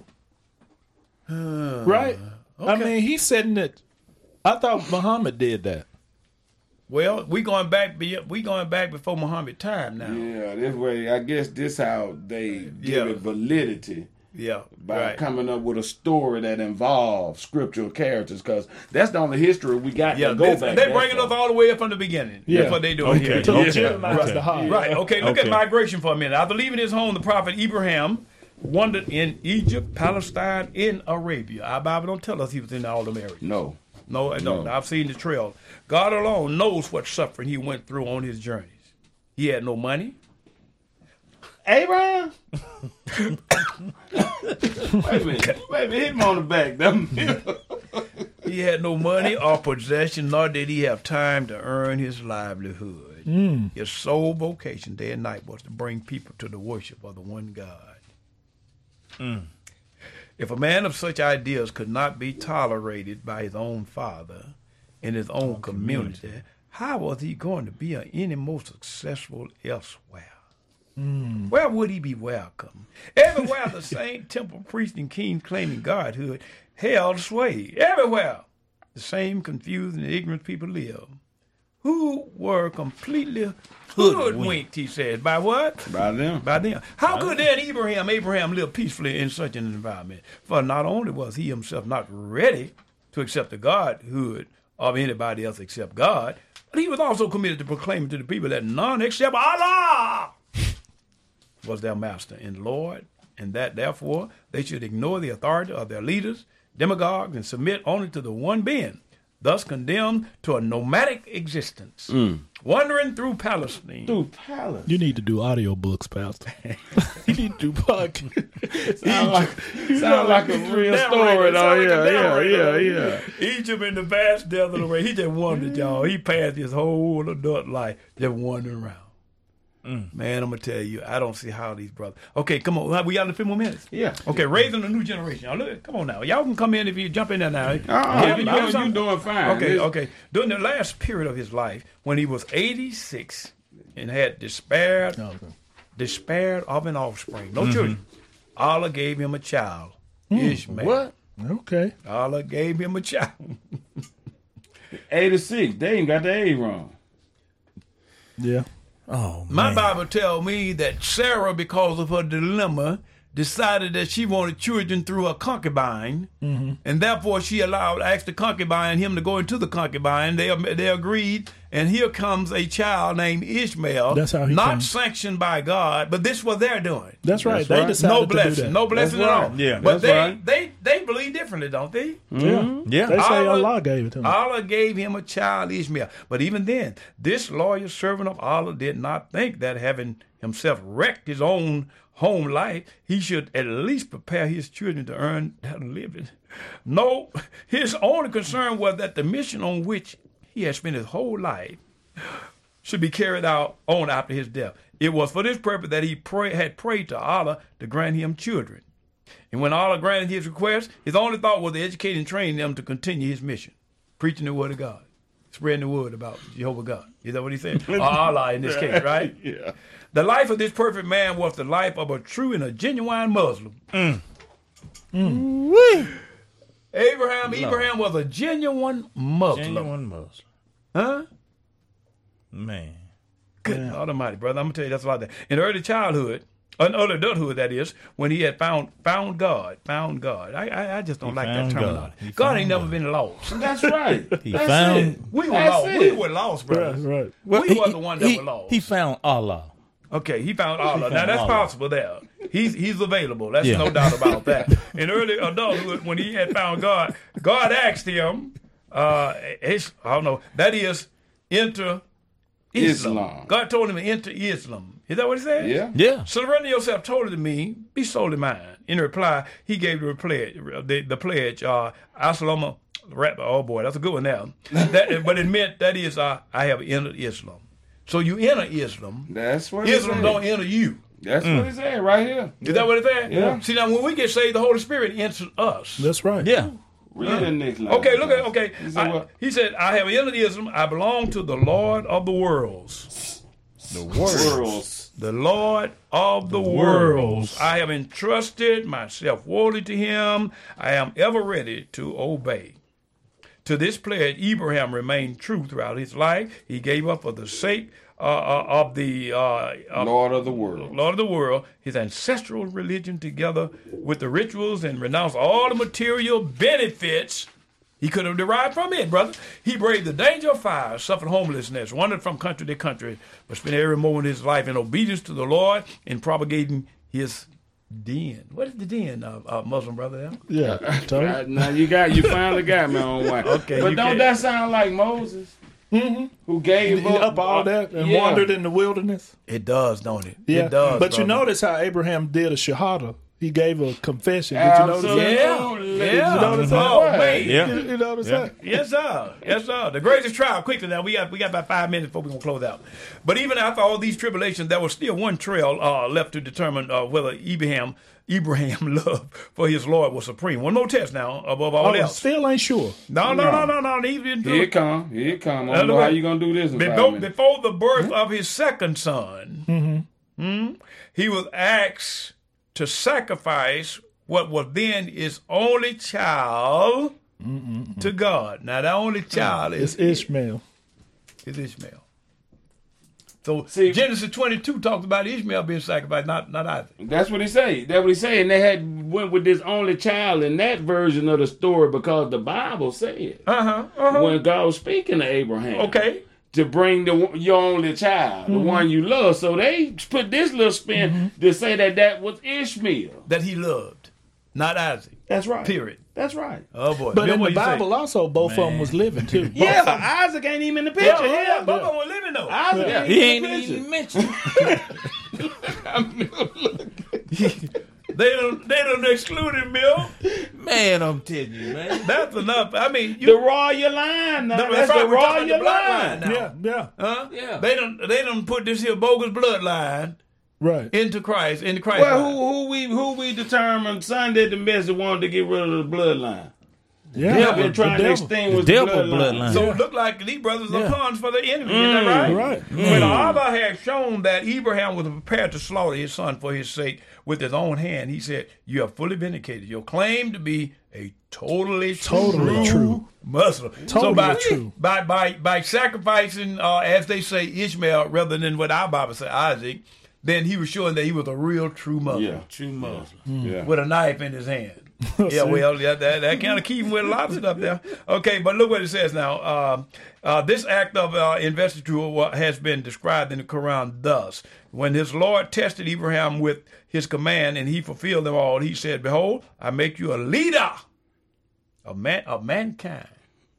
right? I mean, he's setting it. I thought Muhammad did that. Well, we going back. be- We going back before Muhammad time now. Yeah, this way, I guess this how they give Yeah. it validity. Yeah. By right. coming up with a story that involves scriptural characters, because that's the only history we got Yeah, to go they, back. they that bringing far. us all the way up from the beginning. Yeah. That's what they doing Okay. here. To Okay. legitimize Okay. the high. Right. Okay. Look Okay. at migration for a minute. After leaving his home, the prophet Abraham wandered in Egypt, Palestine, in Arabia. Our Bible don't tell us he was in all them areas. No. No, I don't. No. I've seen the trail. God alone knows what suffering he went through on his journeys. He had no money. Abraham? Wait a minute. Wait a minute. Hit him on the back. Them- He had no money or possession, nor did he have time to earn his livelihood. His sole vocation day and night was to bring people to the worship of the one God. If a man of such ideas could not be tolerated by his own father in his own community, how was he going to be any more successful elsewhere? Where would he be welcome? Everywhere the same temple priest and king claiming godhood held sway. Everywhere the same confused and ignorant people lived, who were completely hoodwinked, he says. By what? By them. By them. How could then Abraham, Abraham live peacefully in such an environment? For not only was he himself not ready to accept the godhood of anybody else except God, but he was also committed to proclaiming to the people that none except Allah was their master and Lord, and that therefore they should ignore the authority of their leaders, demagogues, and submit only to the one being, thus condemned to a nomadic existence, wandering through Palestine. Through palace. You need to do audiobooks, Pastor. you need to do podcasts. Sound like, sound like a real Narrator. story, though. Sound like Yeah, a yeah, narrator. yeah, yeah. Egypt in the vast desert array. He just wandered, y'all. He passed his whole adult life just wandering around. Man, I'm gonna tell you, I don't see how these brothers. Okay, come on, we got a few more minutes. Yeah. Okay, raising the new generation. Y'all look, come on now, y'all can come in if you jump in there now. Uh, Yeah, you, you have you something? doing fine. Okay, This- okay. During the last period of his life, when he was eighty-six and had despaired, despaired of an offspring, no children, Allah gave him a child, Ishmael. What? Okay. Allah gave him a child. eighty-six. They ain't got the age wrong. Yeah. Oh, My man. Bible tells me that Sarah, because of her dilemma, decided that she wanted children through a concubine, and therefore she allowed, asked the concubine, him to go into the concubine. They they agreed, and here comes a child named Ishmael. That's how he not comes. sanctioned by God, but this was their doing. That's right. That's they right. decided No to do blessing, that. no blessing That's at right. all. Yeah, but that's they, right. they they believe differently, don't they? Yeah. Yeah. They say Allah- Allah gave it to him. Allah gave him a child, Ishmael. But even then, this loyal servant of Allah did not think that having himself wrecked his own home life, he should at least prepare his children to earn that living. No, his only concern was that the mission on which he had spent his whole life should be carried out on after his death. It was for this purpose that he pray, had prayed to Allah to grant him children. And when Allah granted his request, his only thought was to educate and train them to continue his mission, preaching the word of God, spreading the word about Jehovah God. Is that what he said? Or Allah in this case, right? Yeah. The life of this perfect man was the life of a true and a genuine Muslim. Abraham, Abraham was a genuine Muslim. Genuine Muslim. Huh? Man. Good God Almighty, brother. I'm gonna tell you that's a lot of that. In early childhood, in early adulthood, that is, when he had found found God, found God. I I, I just don't He like that found terminology. God. He God, found ain't never God. been lost. That's right. He That's found- it. We were That's lost. it. We were lost, Right, brothers. right. we he- were the ones that he, were lost. He found Allah. Okay, he found Allah. found Now that's Allah. possible there. He's he's available. That's Yeah. no doubt about that. In early adulthood, when he had found God, God asked him, uh, his, I don't know, that is, enter Islam. Islam. God told him to enter Islam. Is that what he said? Yeah. Yeah. Surrender yourself totally to me. Be solely mine. In reply, he gave the pledge. The, the pledge. Uh, Assalamu. Oh boy, that's a good one now. That, but it meant that is, uh, I have entered Islam. So you enter Islam. That's what Islam it don't said. enter you. That's what it said right here. Is that what it said? Yeah. See, now when we get saved, the Holy Spirit enters us. That's right. Yeah. Read the next line. Okay, look at okay. He said I- what? he said, "I have entered Islam. I belong to the Lord of the worlds, The Worlds. the Lord of the, worlds. I have entrusted myself wholly to Him. I am ever ready to obey." To this pledge, Abraham remained true throughout his life. He gave up for the sake uh, uh, of the uh, of Lord of the world. Lord of the world, his ancestral religion together with the rituals and renounced all the material benefits he could have derived from it, brother. He braved the danger of fire, suffered homelessness, wandered from country to country, but spent every moment of his life in obedience to the Lord and propagating his din. What is the din, uh, uh, Muslim brother? Yeah. Totally. Right, now you got you finally got me on one. Okay, but you don't can- that sound like Moses? Mm-hmm. Who gave He up, up all that and yeah. wandered in the wilderness. It does, don't it? Yeah. It does. But you brother. notice how Abraham did a shahada. He gave a confession. Did you notice that? Absolutely. Yeah, Did yeah. you notice that? Oh, Right. man. Yeah. You, you notice Yeah. that? Yes, sir. Yes, sir. The greatest trial. Quickly now, we got we got about five minutes before we're gonna close out. But even after all these tribulations, there was still one trail uh, left to determine uh, whether Abraham Abraham love for his Lord was supreme. One more test now above all Oh, else. still ain't sure. No, no, no, no, no. He didn't do Here it. it come. Here it come. I Now, don't know look how at- you gonna do this in five Before, minutes. before the birth of his second son, hmm, he was asked to sacrifice what was then his only child to God. Now, that only child It's is, Ishmael. is Ishmael. So See- Genesis twenty-two talks about Ishmael being sacrificed, not not Isaac. That's what he say. That's what he say. And they had went with this only child in that version of the story because the Bible said Uh huh. Uh-huh. when God was speaking to Abraham. Okay. To bring the your only child, the one you love. So they put this little spin to say that that was Ishmael. That he loved, not Isaac. That's right. Period. That's right. Oh boy. But Bill, in what the you say? Bible also, both of them was living too. Yeah, Isaac ain't even in the picture. Yeah, yeah, Yeah, both of them were living though. Isaac Yeah. ain't He in ain't the even picture. mentioned. They don't, they don't exclude him, Bill. Man, I'm telling you, man. That's enough. I mean, you, The royal line. Now. No, That's right, the we're talking royal the bloodline line. now. Yeah, yeah, Huh? Yeah. They don't they don't put this here bogus bloodline right. into Christ, into Christ. Well, line. who who we who we determined Sunday the message wanted to get rid of the bloodline. Yeah, They've been the trying to devil. extinguish The the devil bloodline. bloodline. So it looked like these brothers are Yeah. pawns for the enemy. Is that right? Right. When Allah had shown that Abraham was prepared to slaughter his son for his sake with his own hand, he said, "You have fully vindicated your claim to be a totally, Totally true. Muslim." so Totally by, true. by by by sacrificing, uh, as they say, Ishmael rather than what our Bible says, Isaac, then he was showing that he was a real true Muslim. Yeah, true Muslim. Yeah. With a knife in his hand. yeah, See? well, yeah, that, that kind of keep him with a lot of stuff there. Okay, but look what it says now. Uh, uh, this act of uh, investiture wa- has been described in the Quran thus. When his Lord tested Abraham with his command and he fulfilled them all, he said, "Behold, I make you a leader of, man, of mankind."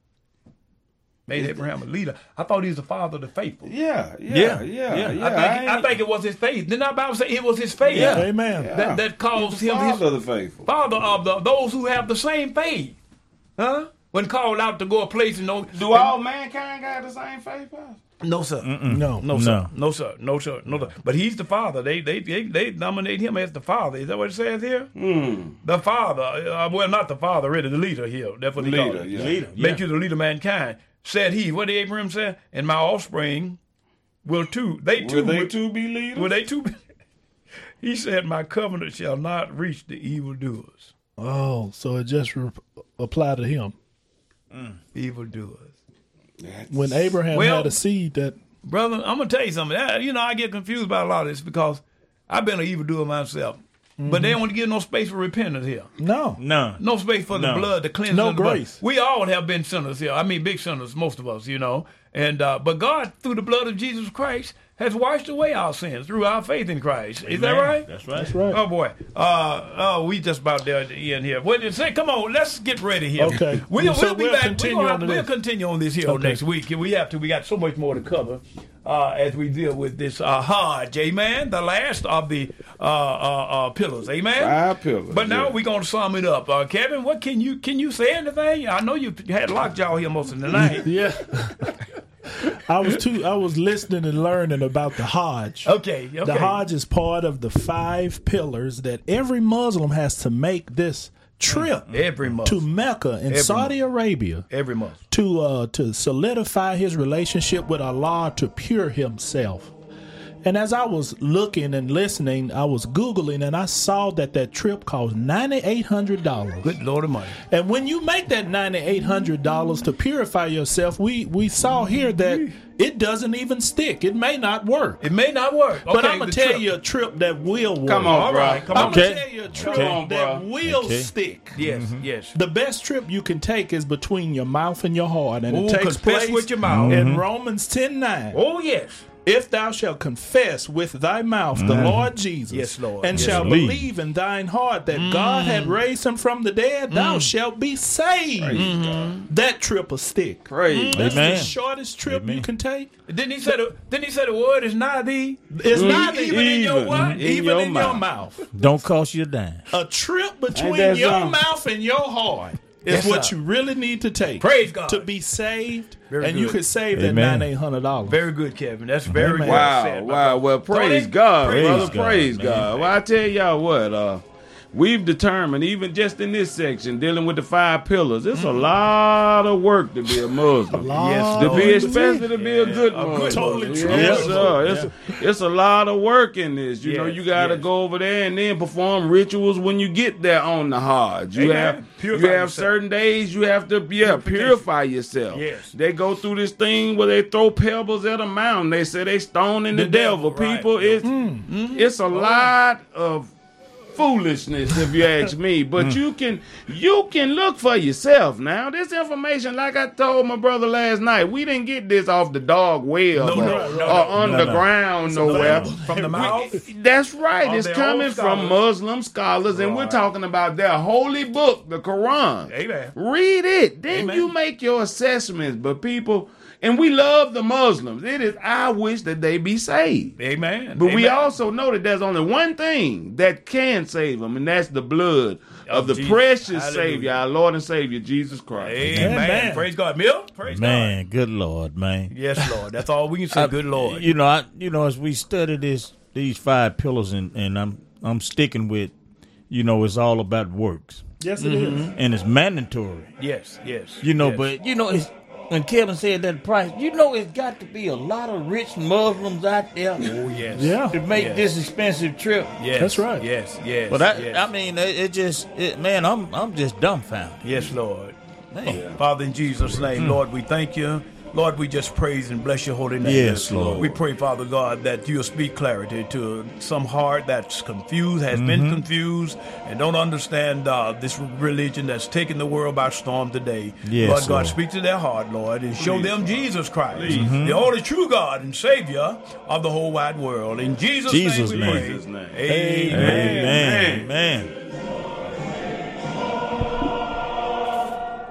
Made Abraham a leader. I thought he was the father of the faithful. Yeah, yeah, Yeah, yeah, yeah. yeah. I, think, I, ain't- think it was his faith. Didn't our Bible say it was his faith? Yeah. Amen. That, that caused He's the him his father of the faithful. father of the those who have the same faith. Huh? When called out to go a place and no Do all mankind got the same faith, Pastor? No sir. No, No sir. No sir. No sir. No sir. But he's the father. They they they, they nominate him as the father. Is that what it says here? Hmm. The father. Uh, well, not the father, really, the leader here. That's what he called Leader, it. yeah. Leader. Make you the leader of mankind. Said he. What did Abraham say? And my offspring will too. They too. Will they will- too be leaders? Will they too? Be, he said, "My covenant shall not reach the evildoers." Oh, so it just re- applied to him. Evildoers. That's- When Abraham Well- had a seed that Brother, I'm gonna tell you something. I, you know, I get confused about a lot of this because I've been an evildoer myself. But they don't want to give no space for repentance here. no, No. No space for the No. blood to cleanse No us. But grace. we all have been sinners here. I mean, big sinners, most of us, you know. And uh, but God, through the blood of Jesus Christ, has washed away our sins through our faith in Christ. Is that right? That's right. That's right. Oh boy. Uh, oh, we just about there at the end here. What did say? Come on, let's get ready here. Okay. We'll, So we'll be we'll back. continue we'll, on to we'll this. continue on this here Okay. next week. We have to. We got so much more to cover uh, as we deal with this uh, Hajj. Amen. The last of the uh, uh, uh, pillars. Amen. Five pillars, But now yeah. we're gonna sum it up. Uh, Kevin, what can you can you say anything? I know you had lockjaw here most of the night. Yeah. I was too. I was listening and learning about the Hajj. Okay. Okay. The Hajj is part of the five pillars that every Muslim has to make this trip Every month. to Mecca in Every Saudi Arabia Every month. to uh, to solidify his relationship with Allah, to pure himself. And as I was looking and listening, I was Googling and I saw that that trip cost nine thousand eight hundred dollars. Good Lord of money. And when you make that nine thousand eight hundred dollars to purify yourself, we, we saw here that it doesn't even stick. It may not work. It may not work. But Okay, I'm going the to tell trip. you a trip that will work. Come on, All bro. right, come I'm on. going Okay. to tell you a trip Come on, that bro. will Okay. stick. Yes, yes. The best trip you can take is between your mouth and your heart. And Ooh, it takes confess place with your mouth. in Romans ten nine. Oh, yes. If thou shalt confess with thy mouth the Lord Jesus, Yes, Lord. and Yes, shalt Lord. believe in thine heart that God had raised him from the dead, thou shalt be saved. That trip will stick. Praise That's Amen. the shortest trip Amen. you can take. Didn't he say the Didn't he say the word is nigh thee? It's not Even- even in your what? in Even your in your mouth. mouth. Don't cost you a dime. A trip between that your something? mouth and your heart is Yes, what sir. you really need to take. Praise God. To be saved, Very and you good. could save that Amen. nine eight hundred dollars. Very good, Kevin. That's very Amen. well Wow, said. my wow. brother. Well, praise Tony, God, praise brother. God, praise man. God. Well, I tell y'all what, uh, we've determined, even just in this section, dealing with the five pillars, it's a lot of work to be a Muslim. Yes, To Lord. be, especially to be a good a Muslim. good Totally Yes, true. Yes, Yeah. sir. It's, it's a lot of work in this. You know, Yes, you got to yes. go over there and then perform rituals when you get there on the Hajj. You Amen. have Purify you have yourself. certain days you have to yeah purify yourself. Yes. They go through this thing where they throw pebbles at a mountain. They say they stoning the, The devil. devil, right. People, it's Mm-hmm. it's a lot of foolishness if you ask me, but you can you can look for yourself now. This information, like I told my brother last night, we didn't get this off the dog web No, or, no, no, or no, underground nowhere. From the mouth. That's right. Of It's their coming own from scholars. Muslim scholars, and we're Right. talking about their holy book, the Quran. Amen. Read it, then Amen. you make your assessments. But people, and we love the Muslims. It is our wish that they be saved. Amen. But we Amen. also know that there's only one thing that can save them, and that's the blood of, Of the Jesus. precious Hallelujah. Savior, our Lord and Savior, Jesus Christ. Amen. Amen. Praise God. Mill. Praise Man, God. good Lord, man. Yes, Lord. That's all we can say. I- Good Lord. You know, I you know, as we study this these five pillars, and, and I'm I'm sticking with, you know, it's all about works, Yes, it is. and it's mandatory. Yes, yes. You know, yes. but you know, it's when Kevin said that price, you know, it's got to be a lot of rich Muslims out there Oh, yes. Yeah. to make Yes. this expensive trip. Yes. That's right. Yes, yes. But I, yes. I mean, it, it just, it, man, I'm I'm just dumbfounded. Yes, Lord. Man. Father, in Jesus' name, Lord, we thank you. Lord, we just praise and bless your holy name. Yes, Lord. We pray, Father God, that you'll speak clarity to some heart that's confused, has been confused, and don't understand uh, this religion that's taking the world by storm today. Yes, Lord God, Lord. speak to their heart, Lord, and show Please. them Jesus Christ, Mm-hmm. the only true God and Savior of the whole wide world. In Jesus', Jesus' name we name. pray. Jesus' name. Amen. Amen. Amen.